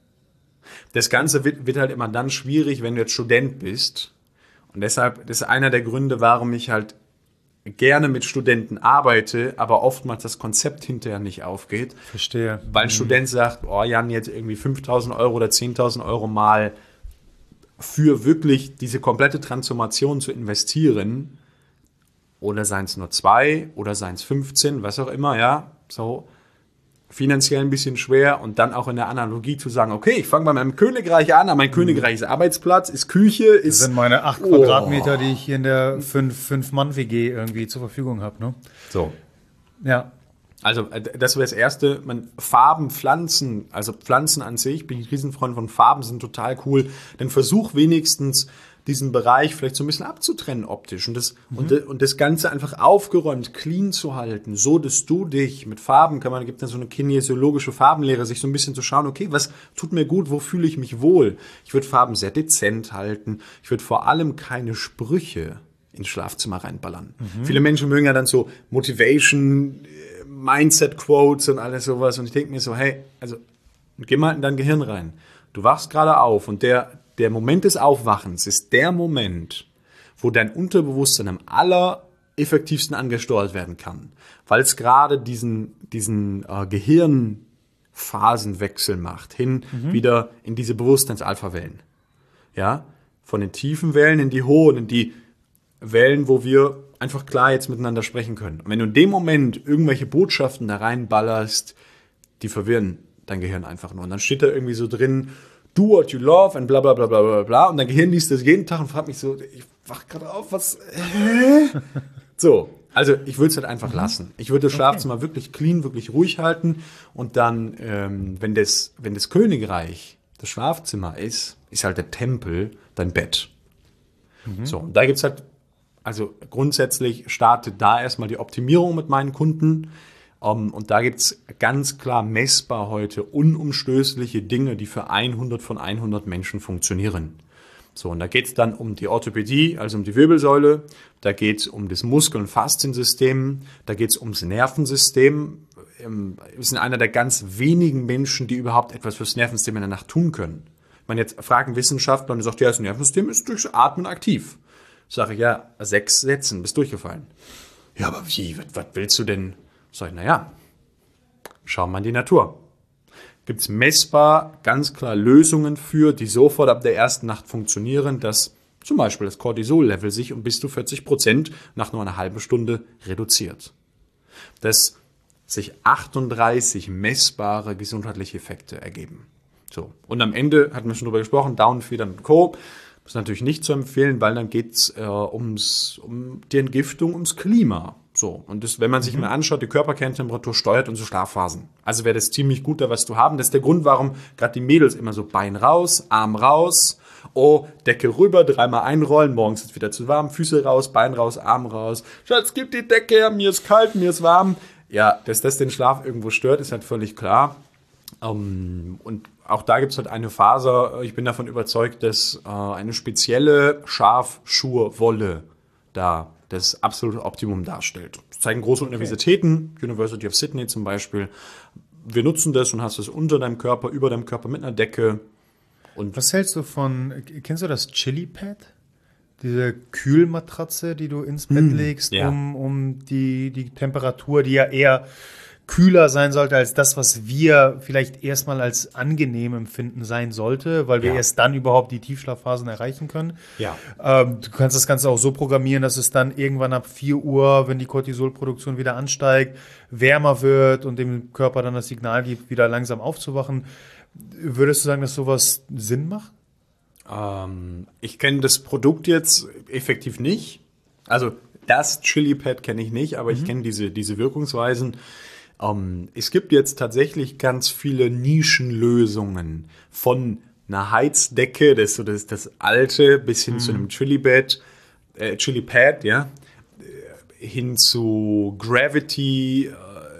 Das Ganze wird halt immer dann schwierig, wenn du jetzt Student bist. Und deshalb, das ist einer der Gründe, warum ich halt gerne mit Studenten arbeite, aber oftmals das Konzept hinterher nicht aufgeht. Verstehe. Weil ein Student sagt, oh Jan, jetzt irgendwie 5.000 Euro oder 10.000 Euro mal für wirklich diese komplette Transformation zu investieren, oder seien es nur 2 oder seien es 15, was auch immer, ja, so finanziell ein bisschen schwer, und dann auch in der Analogie zu sagen, okay, ich fange bei meinem Königreich an, mein Königreich ist Arbeitsplatz, ist Küche, ist... Das sind meine 8 Quadratmeter, die ich hier in der 5-Mann-WG irgendwie zur Verfügung habe, ne? So. Ja. Also das wäre das Erste, Farben, Pflanzen, also Pflanzen an sich, bin ich ein Riesenfreund von Farben, sind total cool, dann versuch wenigstens diesen Bereich vielleicht so ein bisschen abzutrennen optisch und das Ganze einfach aufgeräumt, clean zu halten, so dass du dich mit Farben, gibt dann so eine kinesiologische Farbenlehre, sich so ein bisschen zu schauen, okay, was tut mir gut, wo fühle ich mich wohl? Ich würde Farben sehr dezent halten, ich würde vor allem keine Sprüche ins Schlafzimmer reinballern. Viele Menschen mögen ja dann so Motivation, Mindset-Quotes und alles sowas, und ich denke mir so, hey, also geh mal in dein Gehirn rein. Du wachst gerade auf, und der Moment des Aufwachens ist der Moment, wo dein Unterbewusstsein am allereffektivsten angesteuert werden kann, weil es gerade diesen Gehirn Phasenwechsel macht, wieder in diese Bewusstseins-Alpha-Wellen. Ja, von den tiefen Wellen in die hohen, in die Wellen, wo wir einfach klar jetzt miteinander sprechen können. Und wenn du in dem Moment irgendwelche Botschaften da reinballerst, die verwirren dein Gehirn einfach nur. Und dann steht da irgendwie so drin, do what you love and bla bla bla bla bla bla. Und dein Gehirn liest das jeden Tag und fragt mich so, ich wach gerade auf, was? So, also ich würde es halt einfach lassen. Ich würde das Schlafzimmer wirklich clean, wirklich ruhig halten. Und dann, wenn das Königreich das Schlafzimmer ist halt der Tempel dein Bett. So, und da gibt's halt, also grundsätzlich startet da erstmal die Optimierung mit meinen Kunden. Und da gibt's ganz klar messbar heute unumstößliche Dinge, die für 100 von 100 Menschen funktionieren. So, und da geht's dann um die Orthopädie, also um die Wirbelsäule. Da geht's um das Muskel- und Fasziensystem. Da geht's ums Nervensystem. Wir sind einer der ganz wenigen Menschen, die überhaupt etwas fürs Nervensystem in der Nacht tun können. Man jetzt fragen Wissenschaftler und die sagt, ja, das Nervensystem ist durchs Atmen aktiv. Sage ich, ja, 6 Sätzen, bist durchgefallen. Ja, aber wie, was willst du denn? Sag ich, naja, schau mal in die Natur. Gibt es messbar ganz klar Lösungen für, die sofort ab der ersten Nacht funktionieren, dass zum Beispiel das Cortisol-Level sich um bis zu 40% nach nur einer halben Stunde reduziert. Dass sich 38 messbare gesundheitliche Effekte ergeben. So. Und am Ende hatten wir schon drüber gesprochen, Downfeeder und Co. Das ist natürlich nicht zu empfehlen, weil dann geht es um die Entgiftung, ums Klima. So. Und das, wenn man sich mal anschaut, die Körperkerntemperatur steuert unsere Schlafphasen. Also wäre das ziemlich gut, da was zu haben. Das ist der Grund, warum gerade die Mädels immer so Bein raus, Arm raus, oh, Decke rüber, 3-mal einrollen, morgens ist es wieder zu warm, Füße raus, Bein raus, Arm raus. Schatz, gib die Decke her, mir ist kalt, mir ist warm. Ja, dass das den Schlaf irgendwo stört, ist halt völlig klar. Und auch da gibt es halt eine Faser, ich bin davon überzeugt, dass eine spezielle Schafschurwolle da das absolute Optimum darstellt. Das zeigen große Universitäten, University of Sydney zum Beispiel. Wir nutzen das und hast es unter deinem Körper, über deinem Körper mit einer Decke. Und was hältst du kennst du das Chili Pad? Diese Kühlmatratze, die du ins Bett legst, ja. um die Temperatur, die ja eher kühler sein sollte als das, was wir vielleicht erstmal als angenehm empfinden sein sollte, weil wir erst dann überhaupt die Tiefschlafphasen erreichen können. Ja. Du kannst das Ganze auch so programmieren, dass es dann irgendwann ab 4 Uhr, wenn die Cortisolproduktion wieder ansteigt, wärmer wird und dem Körper dann das Signal gibt, wieder langsam aufzuwachen. Würdest du sagen, dass sowas Sinn macht? Ich kenne das Produkt jetzt effektiv nicht. Also das Chili Pad kenne ich nicht, aber ich kenne diese Wirkungsweisen. Es gibt jetzt tatsächlich ganz viele Nischenlösungen von einer Heizdecke, das alte, bis hin zu einem Chili Pad, ja, hin zu Gravity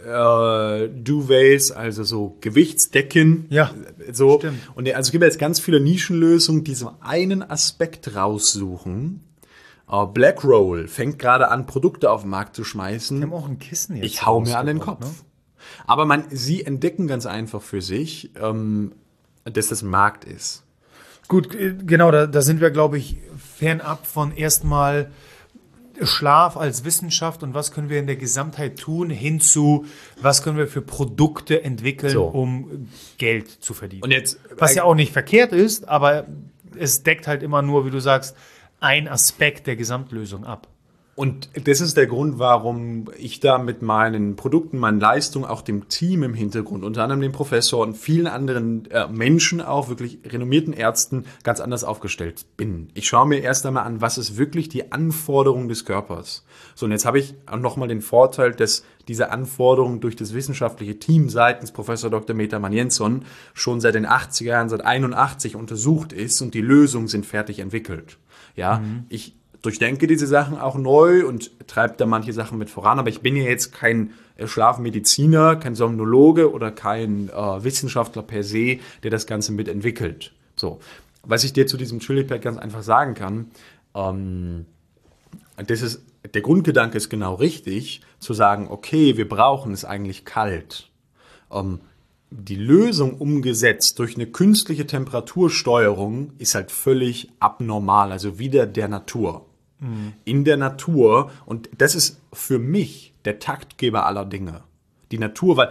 Duvets, also so Gewichtsdecken. Ja, so. stimmt. Und also es gibt jetzt ganz viele Nischenlösungen, die so einen Aspekt raussuchen. BlackRoll fängt gerade an, Produkte auf den Markt zu schmeißen. Die haben auch ein Kissen jetzt. Ich hau mir an den Kopf. Ne? Aber sie entdecken ganz einfach für sich, dass das ein Markt ist. Gut, genau, da sind wir, glaube ich, fernab von erstmal Schlaf als Wissenschaft und was können wir in der Gesamtheit tun, hinzu, was können wir für Produkte entwickeln, um Geld zu verdienen. Und jetzt, was ja auch nicht verkehrt ist, aber es deckt halt immer nur, wie du sagst, ein Aspekt der Gesamtlösung ab. Und das ist der Grund, warum ich da mit meinen Produkten, meinen Leistungen, auch dem Team im Hintergrund, unter anderem dem Professor und vielen anderen Menschen, auch wirklich renommierten Ärzten, ganz anders aufgestellt bin. Ich schaue mir erst einmal an, was ist wirklich die Anforderung des Körpers. So, und jetzt habe ich auch nochmal den Vorteil, dass diese Anforderung durch das wissenschaftliche Team seitens Professor Dr. Meta Jensson schon seit den 80er Jahren, seit 81 untersucht ist und die Lösungen sind fertig entwickelt. Ja, ich durchdenke diese Sachen auch neu und treibe da manche Sachen mit voran. Aber ich bin ja jetzt kein Schlafmediziner, kein Somnologe oder kein Wissenschaftler per se, der das Ganze mitentwickelt. So, was ich dir zu diesem Chili Pad ganz einfach sagen kann, der Grundgedanke ist genau richtig, zu sagen, okay, wir brauchen es eigentlich kalt. Die Lösung umgesetzt durch eine künstliche Temperatursteuerung ist halt völlig abnormal, also wieder der Natur. In der Natur, und das ist für mich der Taktgeber aller Dinge. Die Natur, weil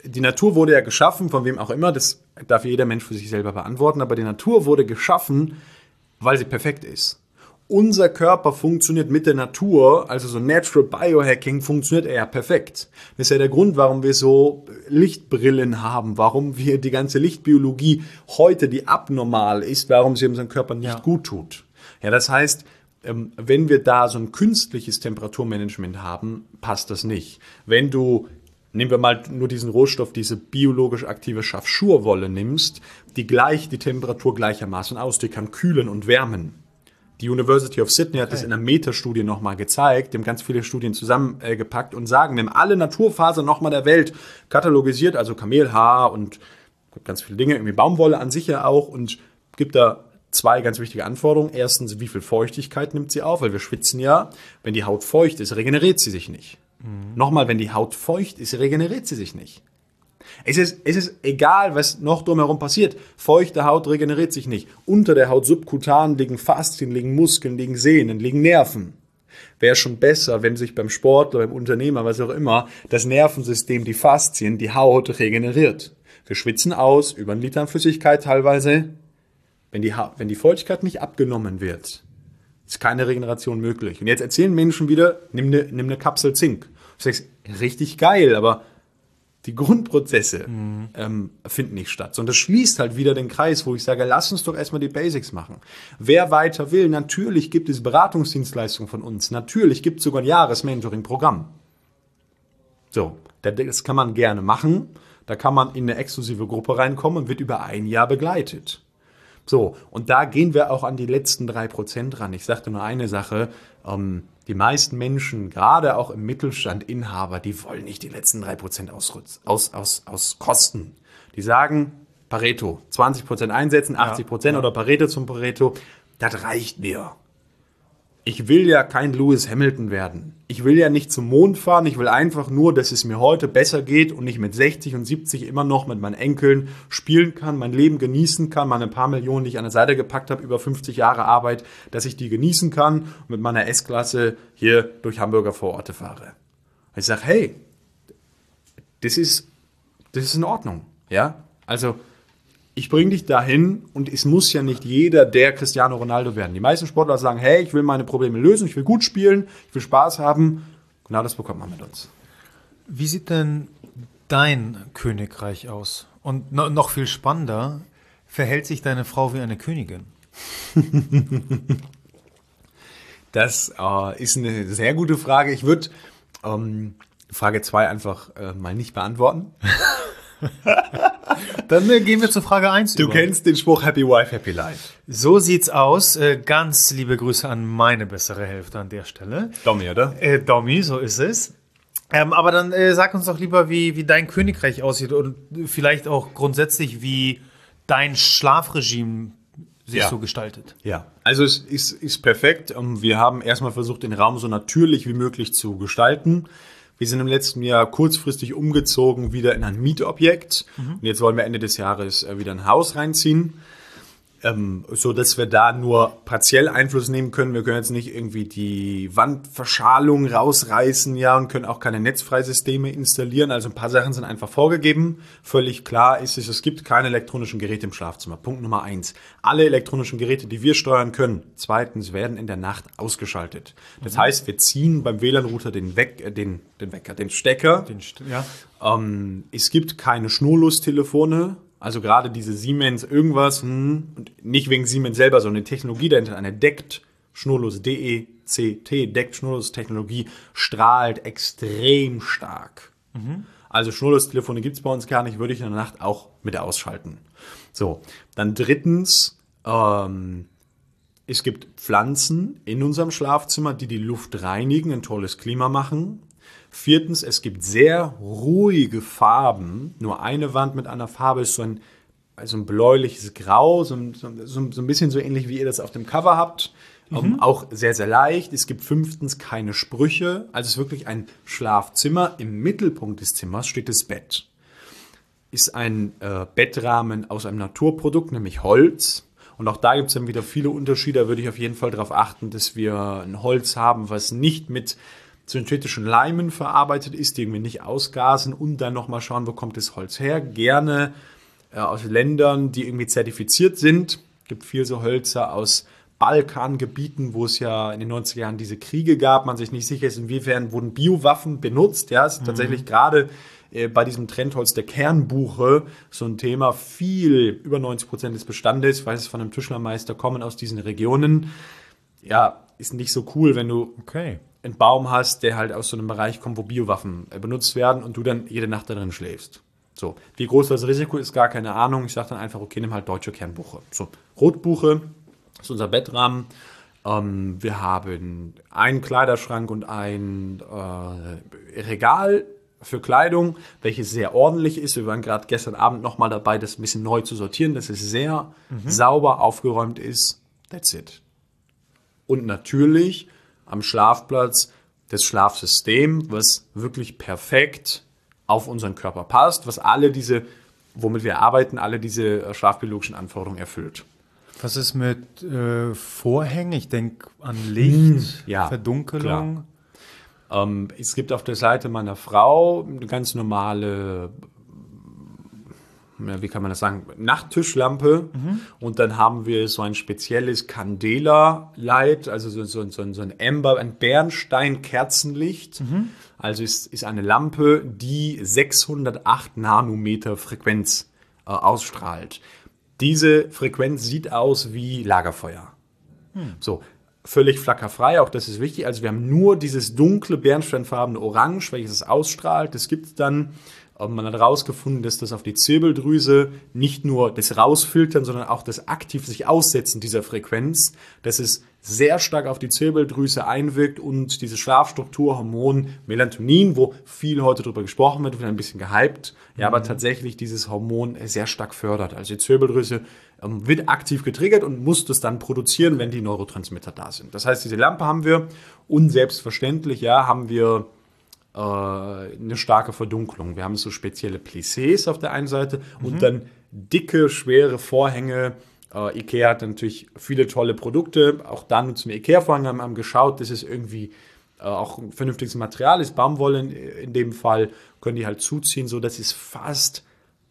die Natur wurde ja geschaffen, von wem auch immer, das darf jeder Mensch für sich selber beantworten, aber die Natur wurde geschaffen, weil sie perfekt ist. Unser Körper funktioniert mit der Natur, also so Natural Biohacking funktioniert eher perfekt. Das ist ja der Grund, warum wir so Lichtbrillen haben, warum wir die ganze Lichtbiologie heute, die abnormal ist, warum sie unserem Körper nicht gut tut. Ja, das heißt, wenn wir da so ein künstliches Temperaturmanagement haben, passt das nicht. Wenn du, nehmen wir mal nur diesen Rohstoff, diese biologisch aktive Schafschurwolle nimmst, die gleicht die Temperatur gleichermaßen aus, die kann kühlen und wärmen. Die University of Sydney hat das in einer Metastudie nochmal gezeigt, die haben ganz viele Studien zusammengepackt und sagen, wir haben alle Naturfasern nochmal der Welt katalogisiert, also Kamelhaar und ganz viele Dinge, irgendwie Baumwolle an sich ja auch, und gibt da 2 ganz wichtige Anforderungen. Erstens, wie viel Feuchtigkeit nimmt sie auf, weil wir schwitzen ja. Wenn die Haut feucht ist, regeneriert sie sich nicht. Nochmal, wenn die Haut feucht ist, regeneriert sie sich nicht. Es ist egal, was noch drumherum passiert. Feuchte Haut regeneriert sich nicht. Unter der Haut subkutan liegen Faszien, liegen Muskeln, liegen Sehnen, liegen Nerven. Wäre schon besser, wenn sich beim Sportler, beim Unternehmer, was auch immer, das Nervensystem, die Faszien, die Haut regeneriert. Wir schwitzen aus, über 1 Liter an Flüssigkeit teilweise. Wenn die Feuchtigkeit nicht abgenommen wird, ist keine Regeneration möglich. Und jetzt erzählen Menschen wieder, nimm eine Kapsel Zink. Du sagst, richtig geil, aber die Grundprozesse finden nicht statt. Und das schließt halt wieder den Kreis, wo ich sage, lass uns doch erstmal die Basics machen. Wer weiter will, natürlich gibt es Beratungsdienstleistungen von uns. Natürlich gibt es sogar ein Jahresmentoring-Programm. So, das kann man gerne machen. Da kann man in eine exklusive Gruppe reinkommen und wird über 1 Jahr begleitet. So, und da gehen wir auch an die letzten 3% ran. Ich sagte nur eine Sache, die meisten Menschen, gerade auch im Mittelstand, Inhaber, die wollen nicht die letzten 3% auskosten. Die sagen, Pareto, 20% einsetzen, 80% oder Pareto zum Pareto, das reicht mir. Ich will ja kein Lewis Hamilton werden. Ich will ja nicht zum Mond fahren. Ich will einfach nur, dass es mir heute besser geht und ich mit 60 und 70 immer noch mit meinen Enkeln spielen kann, mein Leben genießen kann, meine paar Millionen, die ich an der Seite gepackt habe, über 50 Jahre Arbeit, dass ich die genießen kann und mit meiner S-Klasse hier durch Hamburger Vororte fahre. Ich sage, hey, das ist in Ordnung. Ja, also ich bringe dich dahin und es muss ja nicht jeder der Cristiano Ronaldo werden. Die meisten Sportler sagen, hey, ich will meine Probleme lösen, ich will gut spielen, ich will Spaß haben. Genau das bekommt man mit uns. Wie sieht denn dein Königreich aus? Und noch viel spannender, verhält sich deine Frau wie eine Königin? Das ist eine sehr gute Frage. Ich würde Frage 2 einfach mal nicht beantworten. Dann gehen wir zur Frage 1 Du kennst den Spruch Happy Wife, Happy Life. So sieht's aus. Ganz liebe Grüße an meine bessere Hälfte an der Stelle. Domi, oder? Domi, so ist es. Aber dann sag uns doch lieber, wie dein Königreich aussieht und vielleicht auch grundsätzlich, wie dein Schlafregime sich so gestaltet. Ja, also es ist perfekt. Wir haben erstmal versucht, den Raum so natürlich wie möglich zu gestalten. Wir sind im letzten Jahr kurzfristig umgezogen, wieder in ein Mietobjekt. Und jetzt wollen wir Ende des Jahres wieder ein Haus reinziehen, so dass wir da nur partiell Einfluss nehmen können. Wir können jetzt nicht irgendwie die Wandverschalung rausreißen, und können auch keine Netzfreisysteme installieren. Also ein paar Sachen sind einfach vorgegeben. Völlig klar ist es gibt keine elektronischen Geräte im Schlafzimmer. Punkt Nummer 1. Alle elektronischen Geräte, die wir steuern können, 2. werden in der Nacht ausgeschaltet. Das heißt, wir ziehen beim WLAN-Router den Stecker. Es gibt keine Schnurlostelefone. Also gerade diese Siemens irgendwas, und nicht wegen Siemens selber, sondern die Technologie dahinter, eine DECT, schnurlos, DECT, DECT, Schnurlos-Technologie, strahlt extrem stark. Also Schnurlos-Telefone gibt es bei uns gar nicht, würde ich in der Nacht auch mit ausschalten. So, dann 3. Es gibt Pflanzen in unserem Schlafzimmer, die Luft reinigen, ein tolles Klima machen. 4. es gibt sehr ruhige Farben. Nur eine Wand mit einer Farbe ist so ein bläuliches Grau, so ein bisschen so ähnlich, wie ihr das auf dem Cover habt. Auch sehr, sehr leicht. Es gibt 5. keine Sprüche. Also es ist wirklich ein Schlafzimmer. Im Mittelpunkt des Zimmers steht das Bett. Ist ein Bettrahmen aus einem Naturprodukt, nämlich Holz. Und auch da gibt es dann wieder viele Unterschiede. Da würde ich auf jeden Fall darauf achten, dass wir ein Holz haben, was nicht mit synthetischen Leimen verarbeitet ist, die irgendwie nicht ausgasen und dann nochmal schauen, wo kommt das Holz her. Gerne aus Ländern, die irgendwie zertifiziert sind. Es gibt viel so Hölzer aus Balkangebieten, wo es ja in den 90er Jahren diese Kriege gab, man sich nicht sicher ist, inwiefern wurden Biowaffen benutzt. Ja, es ist tatsächlich gerade bei diesem Trendholz der Kernbuche so ein Thema, über 90% des Bestandes, ich weiß es von einem Tischlermeister, kommen aus diesen Regionen. Ja, ist nicht so cool, wenn du einen Baum hast, der halt aus so einem Bereich kommt, wo Biowaffen benutzt werden und du dann jede Nacht da drin schläfst. So, wie groß das Risiko ist, gar keine Ahnung. Ich sage dann einfach, okay, nimm halt deutsche Kernbuche. So, Rotbuche ist unser Bettrahmen. Wir haben einen Kleiderschrank und ein Regal für Kleidung, welches sehr ordentlich ist. Wir waren gerade gestern Abend nochmal dabei, das ein bisschen neu zu sortieren, dass es sehr sauber aufgeräumt ist. That's it. Und natürlich am Schlafplatz das Schlafsystem, was wirklich perfekt auf unseren Körper passt, was womit wir arbeiten, alle diese schlafbiologischen Anforderungen erfüllt. Was ist mit Vorhängen? Ich denke an Licht, ja, Verdunkelung. Es gibt auf der Seite meiner Frau eine ganz normale, wie kann man das sagen, Nachttischlampe. Und dann haben wir so ein spezielles Candela-Light, also so ein ein Bernstein-Kerzenlicht. Also ist eine Lampe, die 608 Nanometer Frequenz ausstrahlt. Diese Frequenz sieht aus wie Lagerfeuer. So, völlig flackerfrei, auch das ist wichtig. Also wir haben nur dieses dunkle, bernsteinfarbene Orange, welches es ausstrahlt. Das gibt es dann. Man hat herausgefunden, dass das auf die Zirbeldrüse nicht nur das Rausfiltern, sondern auch das aktiv sich Aussetzen dieser Frequenz, dass es sehr stark auf die Zirbeldrüse einwirkt und dieses Schlafstrukturhormon Melatonin, wo viel heute drüber gesprochen wird ein bisschen gehypt, ja, aber tatsächlich dieses Hormon sehr stark fördert. Also die Zirbeldrüse wird aktiv getriggert und muss das dann produzieren, wenn die Neurotransmitter da sind. Das heißt, diese Lampe haben wir und selbstverständlich, ja, haben wir eine starke Verdunklung. Wir haben so spezielle Plissés auf der einen Seite und dann dicke, schwere Vorhänge. IKEA hat natürlich viele tolle Produkte. Auch da nutzen wir IKEA-Vorhänge, haben geschaut, dass es irgendwie auch ein vernünftiges Material ist. Baumwolle in dem Fall können die halt zuziehen, sodass es fast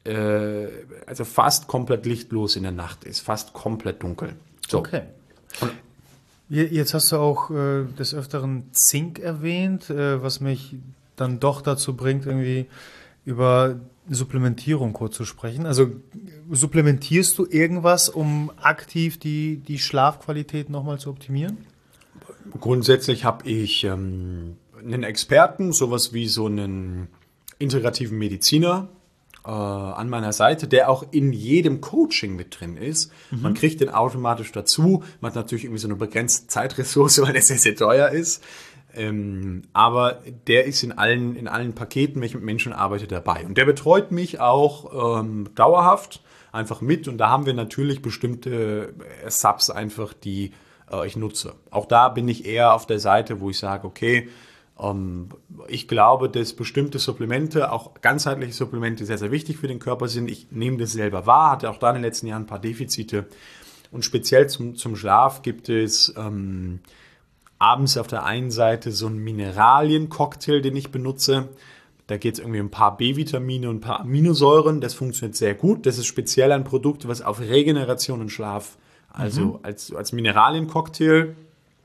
komplett lichtlos in der Nacht ist. Fast komplett dunkel. So. Okay. Jetzt hast du auch des Öfteren Zink erwähnt, was mich dann doch dazu bringt, irgendwie über Supplementierung kurz zu sprechen. Also supplementierst du irgendwas, um aktiv die Schlafqualität nochmal zu optimieren? Grundsätzlich habe ich einen Experten, sowas wie so einen integrativen Mediziner an meiner Seite, der auch in jedem Coaching mit drin ist. Man kriegt den automatisch dazu. Man hat natürlich irgendwie so eine begrenzte Zeitressource, weil der sehr, sehr teuer ist. Aber der ist in allen Paketen, wenn ich mit Menschen arbeite, dabei. Und der betreut mich auch dauerhaft einfach mit. Und da haben wir natürlich bestimmte Subs einfach, die ich nutze. Auch da bin ich eher auf der Seite, wo ich sage, okay, ich glaube, dass bestimmte Supplemente, auch ganzheitliche Supplemente, sehr, sehr wichtig für den Körper sind. Ich nehme das selber wahr, hatte auch da in den letzten Jahren ein paar Defizite. Und speziell zum Schlaf gibt es abends auf der einen Seite so einen Mineraliencocktail, den ich benutze. Da geht es irgendwie um ein paar B-Vitamine und ein paar Aminosäuren. Das funktioniert sehr gut. Das ist speziell ein Produkt, was auf Regeneration und Schlaf, also als Mineraliencocktail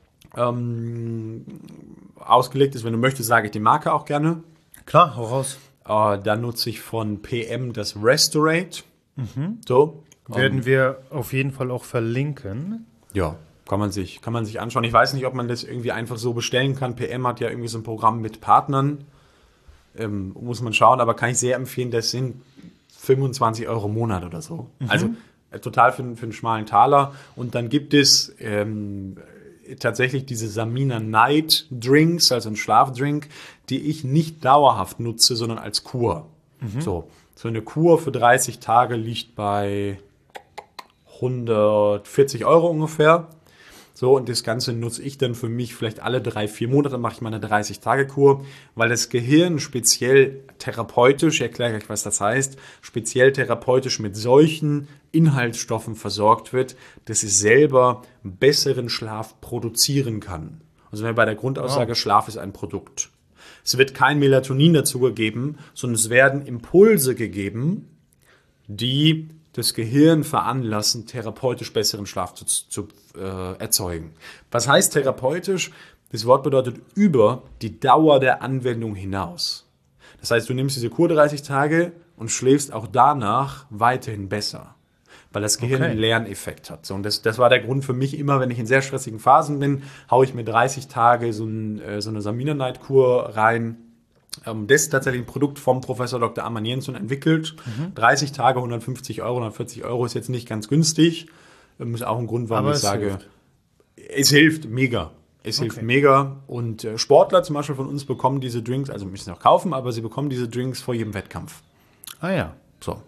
ausgelegt ist. Wenn du möchtest, sage ich die Marke auch gerne. Klar, hau raus. Da nutze ich von PM das Restorate. So. Werden wir auf jeden Fall auch verlinken. Ja, kann man sich anschauen. Ich weiß nicht, ob man das irgendwie einfach so bestellen kann. PM hat ja irgendwie so ein Programm mit Partnern. Muss man schauen, aber kann ich sehr empfehlen, das sind 25 € im Monat oder so. Also total für einen schmalen Taler. Und dann gibt es tatsächlich diese Samina Night Drinks, also ein Schlafdrink, die ich nicht dauerhaft nutze, sondern als Kur. So eine Kur für 30 Tage liegt bei 140 € ungefähr. So, und das Ganze nutze ich dann für mich vielleicht alle 3-4 Monate, mache ich meine 30-Tage-Kur, weil das Gehirn speziell therapeutisch, ich erkläre gleich, was das heißt, speziell therapeutisch mit solchen Inhaltsstoffen versorgt wird, dass es selber besseren Schlaf produzieren kann. Also wenn wir bei der Grundaussage, Schlaf ist ein Produkt. Es wird kein Melatonin dazu gegeben, sondern es werden Impulse gegeben, die das Gehirn veranlassen, therapeutisch besseren Schlaf zu erzeugen. Was heißt therapeutisch? Das Wort bedeutet über die Dauer der Anwendung hinaus. Das heißt, du nimmst diese Kur 30 Tage und schläfst auch danach weiterhin besser, weil das Gehirn einen Lerneffekt hat. So, und das war der Grund für mich immer, wenn ich in sehr stressigen Phasen bin, haue ich mir 30 Tage so eine Samina-Night-Kur rein. Das ist tatsächlich ein Produkt vom Professor Dr. Arman Jensson entwickelt. 30 Tage, 150 Euro, 140 Euro ist jetzt nicht ganz günstig. Das ist auch ein Grund, warum ich sage, es hilft mega. Es hilft mega. Und Sportler zum Beispiel von uns bekommen diese Drinks, also müssen noch kaufen, aber sie bekommen diese Drinks vor jedem Wettkampf. Ah ja. So.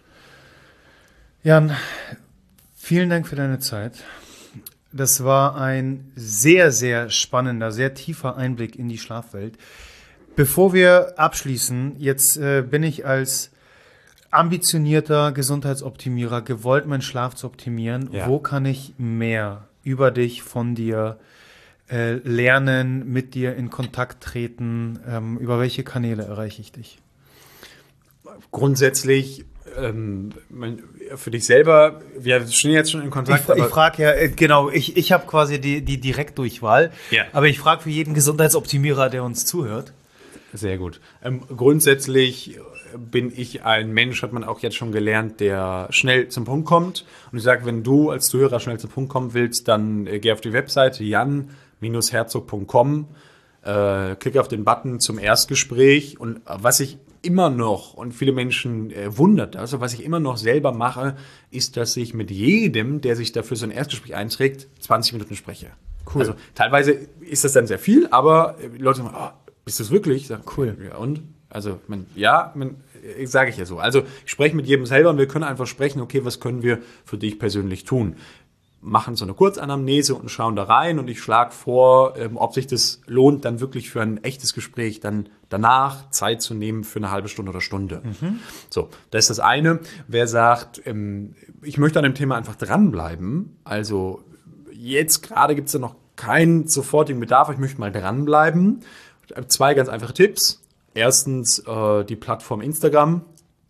Jan, vielen Dank für deine Zeit. Das war ein sehr, sehr spannender, sehr tiefer Einblick in die Schlafwelt. Bevor wir abschließen, jetzt bin ich als ambitionierter Gesundheitsoptimierer gewollt, meinen Schlaf zu optimieren. Ja. Wo kann ich mehr über dich, von dir lernen, mit dir in Kontakt treten? Über welche Kanäle erreiche ich dich? Grundsätzlich für dich selber, wir stehen jetzt schon in Kontakt. Ich frage ja, genau, ich habe quasi die Direktdurchwahl, aber ich frage für jeden Gesundheitsoptimierer, der uns zuhört. Sehr gut. Grundsätzlich bin ich ein Mensch, hat man auch jetzt schon gelernt, der schnell zum Punkt kommt. Und ich sage, wenn du als Zuhörer schnell zum Punkt kommen willst, dann geh auf die Webseite jan-herzog.com, klicke auf den Button zum Erstgespräch. Und was ich immer noch, und viele Menschen wundert das, was ich immer noch selber mache, ist, dass ich mit jedem, der sich dafür so ein Erstgespräch einträgt, 20 Minuten spreche. Cool. Also teilweise ist das dann sehr viel, aber die Leute sagen, bist du es wirklich? Ich sage, cool. Ja, und? Also, sage ich ja so. Also, ich spreche mit jedem selber und wir können einfach sprechen, okay, was können wir für dich persönlich tun? Machen so eine Kurzanamnese und schauen da rein und ich schlage vor, ob sich das lohnt, dann wirklich für ein echtes Gespräch dann danach Zeit zu nehmen für eine halbe Stunde oder Stunde. So, das ist das eine. Wer sagt, ich möchte an dem Thema einfach dranbleiben, also jetzt gerade gibt es ja noch keinen sofortigen Bedarf, ich möchte mal dranbleiben. 2 ganz einfache Tipps. Erstens die Plattform Instagram.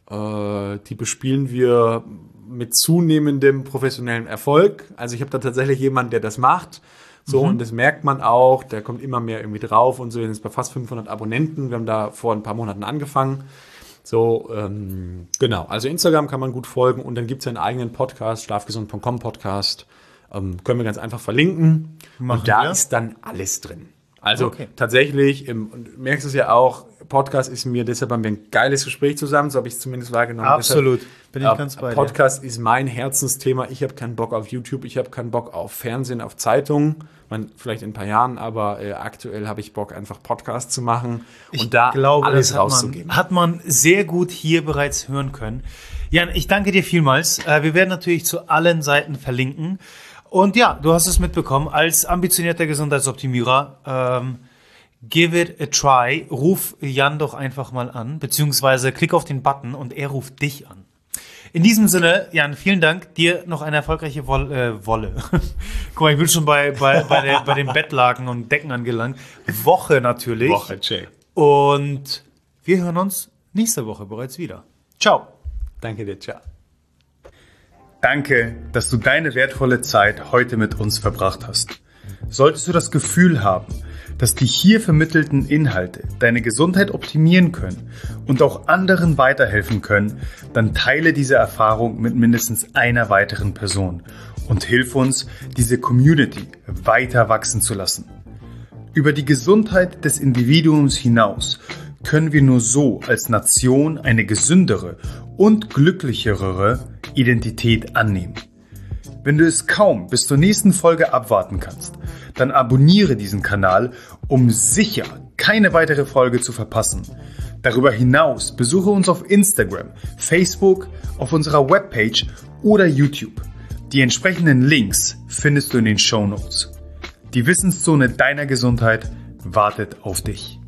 Die bespielen wir mit zunehmendem professionellem Erfolg. Also ich habe da tatsächlich jemanden, der das macht. So, und das merkt man auch. Der kommt immer mehr irgendwie drauf und so. Jetzt bei fast 500 Abonnenten. Wir haben da vor ein paar Monaten angefangen. So, genau. Also Instagram kann man gut folgen. Und dann gibt es einen eigenen Podcast, schlafgesund.com Podcast. Können wir ganz einfach verlinken. Und da ist dann alles drin. Also tatsächlich, du merkst es ja auch, Podcast ist mir, deshalb haben wir ein geiles Gespräch zusammen, so habe ich es zumindest wahrgenommen. Absolut, bin ich ganz bei dir. Podcast ist mein Herzensthema, ich habe keinen Bock auf YouTube, ich habe keinen Bock auf Fernsehen, auf Zeitungen, vielleicht in ein paar Jahren, aber aktuell habe ich Bock, einfach Podcasts zu machen und alles rauszugeben. Hat man sehr gut hier bereits hören können. Jan, ich danke dir vielmals. Wir werden natürlich zu allen Seiten verlinken. Und ja, du hast es mitbekommen, als ambitionierter Gesundheitsoptimierer, give it a try, ruf Jan doch einfach mal an, beziehungsweise klick auf den Button und er ruft dich an. In diesem Sinne, Jan, vielen Dank, dir noch eine erfolgreiche Wolle. Guck mal, ich bin schon bei den Bettlaken und Decken angelangt. Woche natürlich. Check. Und wir hören uns nächste Woche bereits wieder. Ciao. Danke dir, ciao. Danke, dass du deine wertvolle Zeit heute mit uns verbracht hast. Solltest du das Gefühl haben, dass die hier vermittelten Inhalte deine Gesundheit optimieren können und auch anderen weiterhelfen können, dann teile diese Erfahrung mit mindestens einer weiteren Person und hilf uns, diese Community weiter wachsen zu lassen. Über die Gesundheit des Individuums hinaus können wir nur so als Nation eine gesündere und glücklichere Identität annehmen. Wenn du es kaum bis zur nächsten Folge abwarten kannst, dann abonniere diesen Kanal, um sicher keine weitere Folge zu verpassen. Darüber hinaus besuche uns auf Instagram, Facebook, auf unserer Webpage oder YouTube. Die entsprechenden Links findest du in den Shownotes. Die Wissenszone deiner Gesundheit wartet auf dich.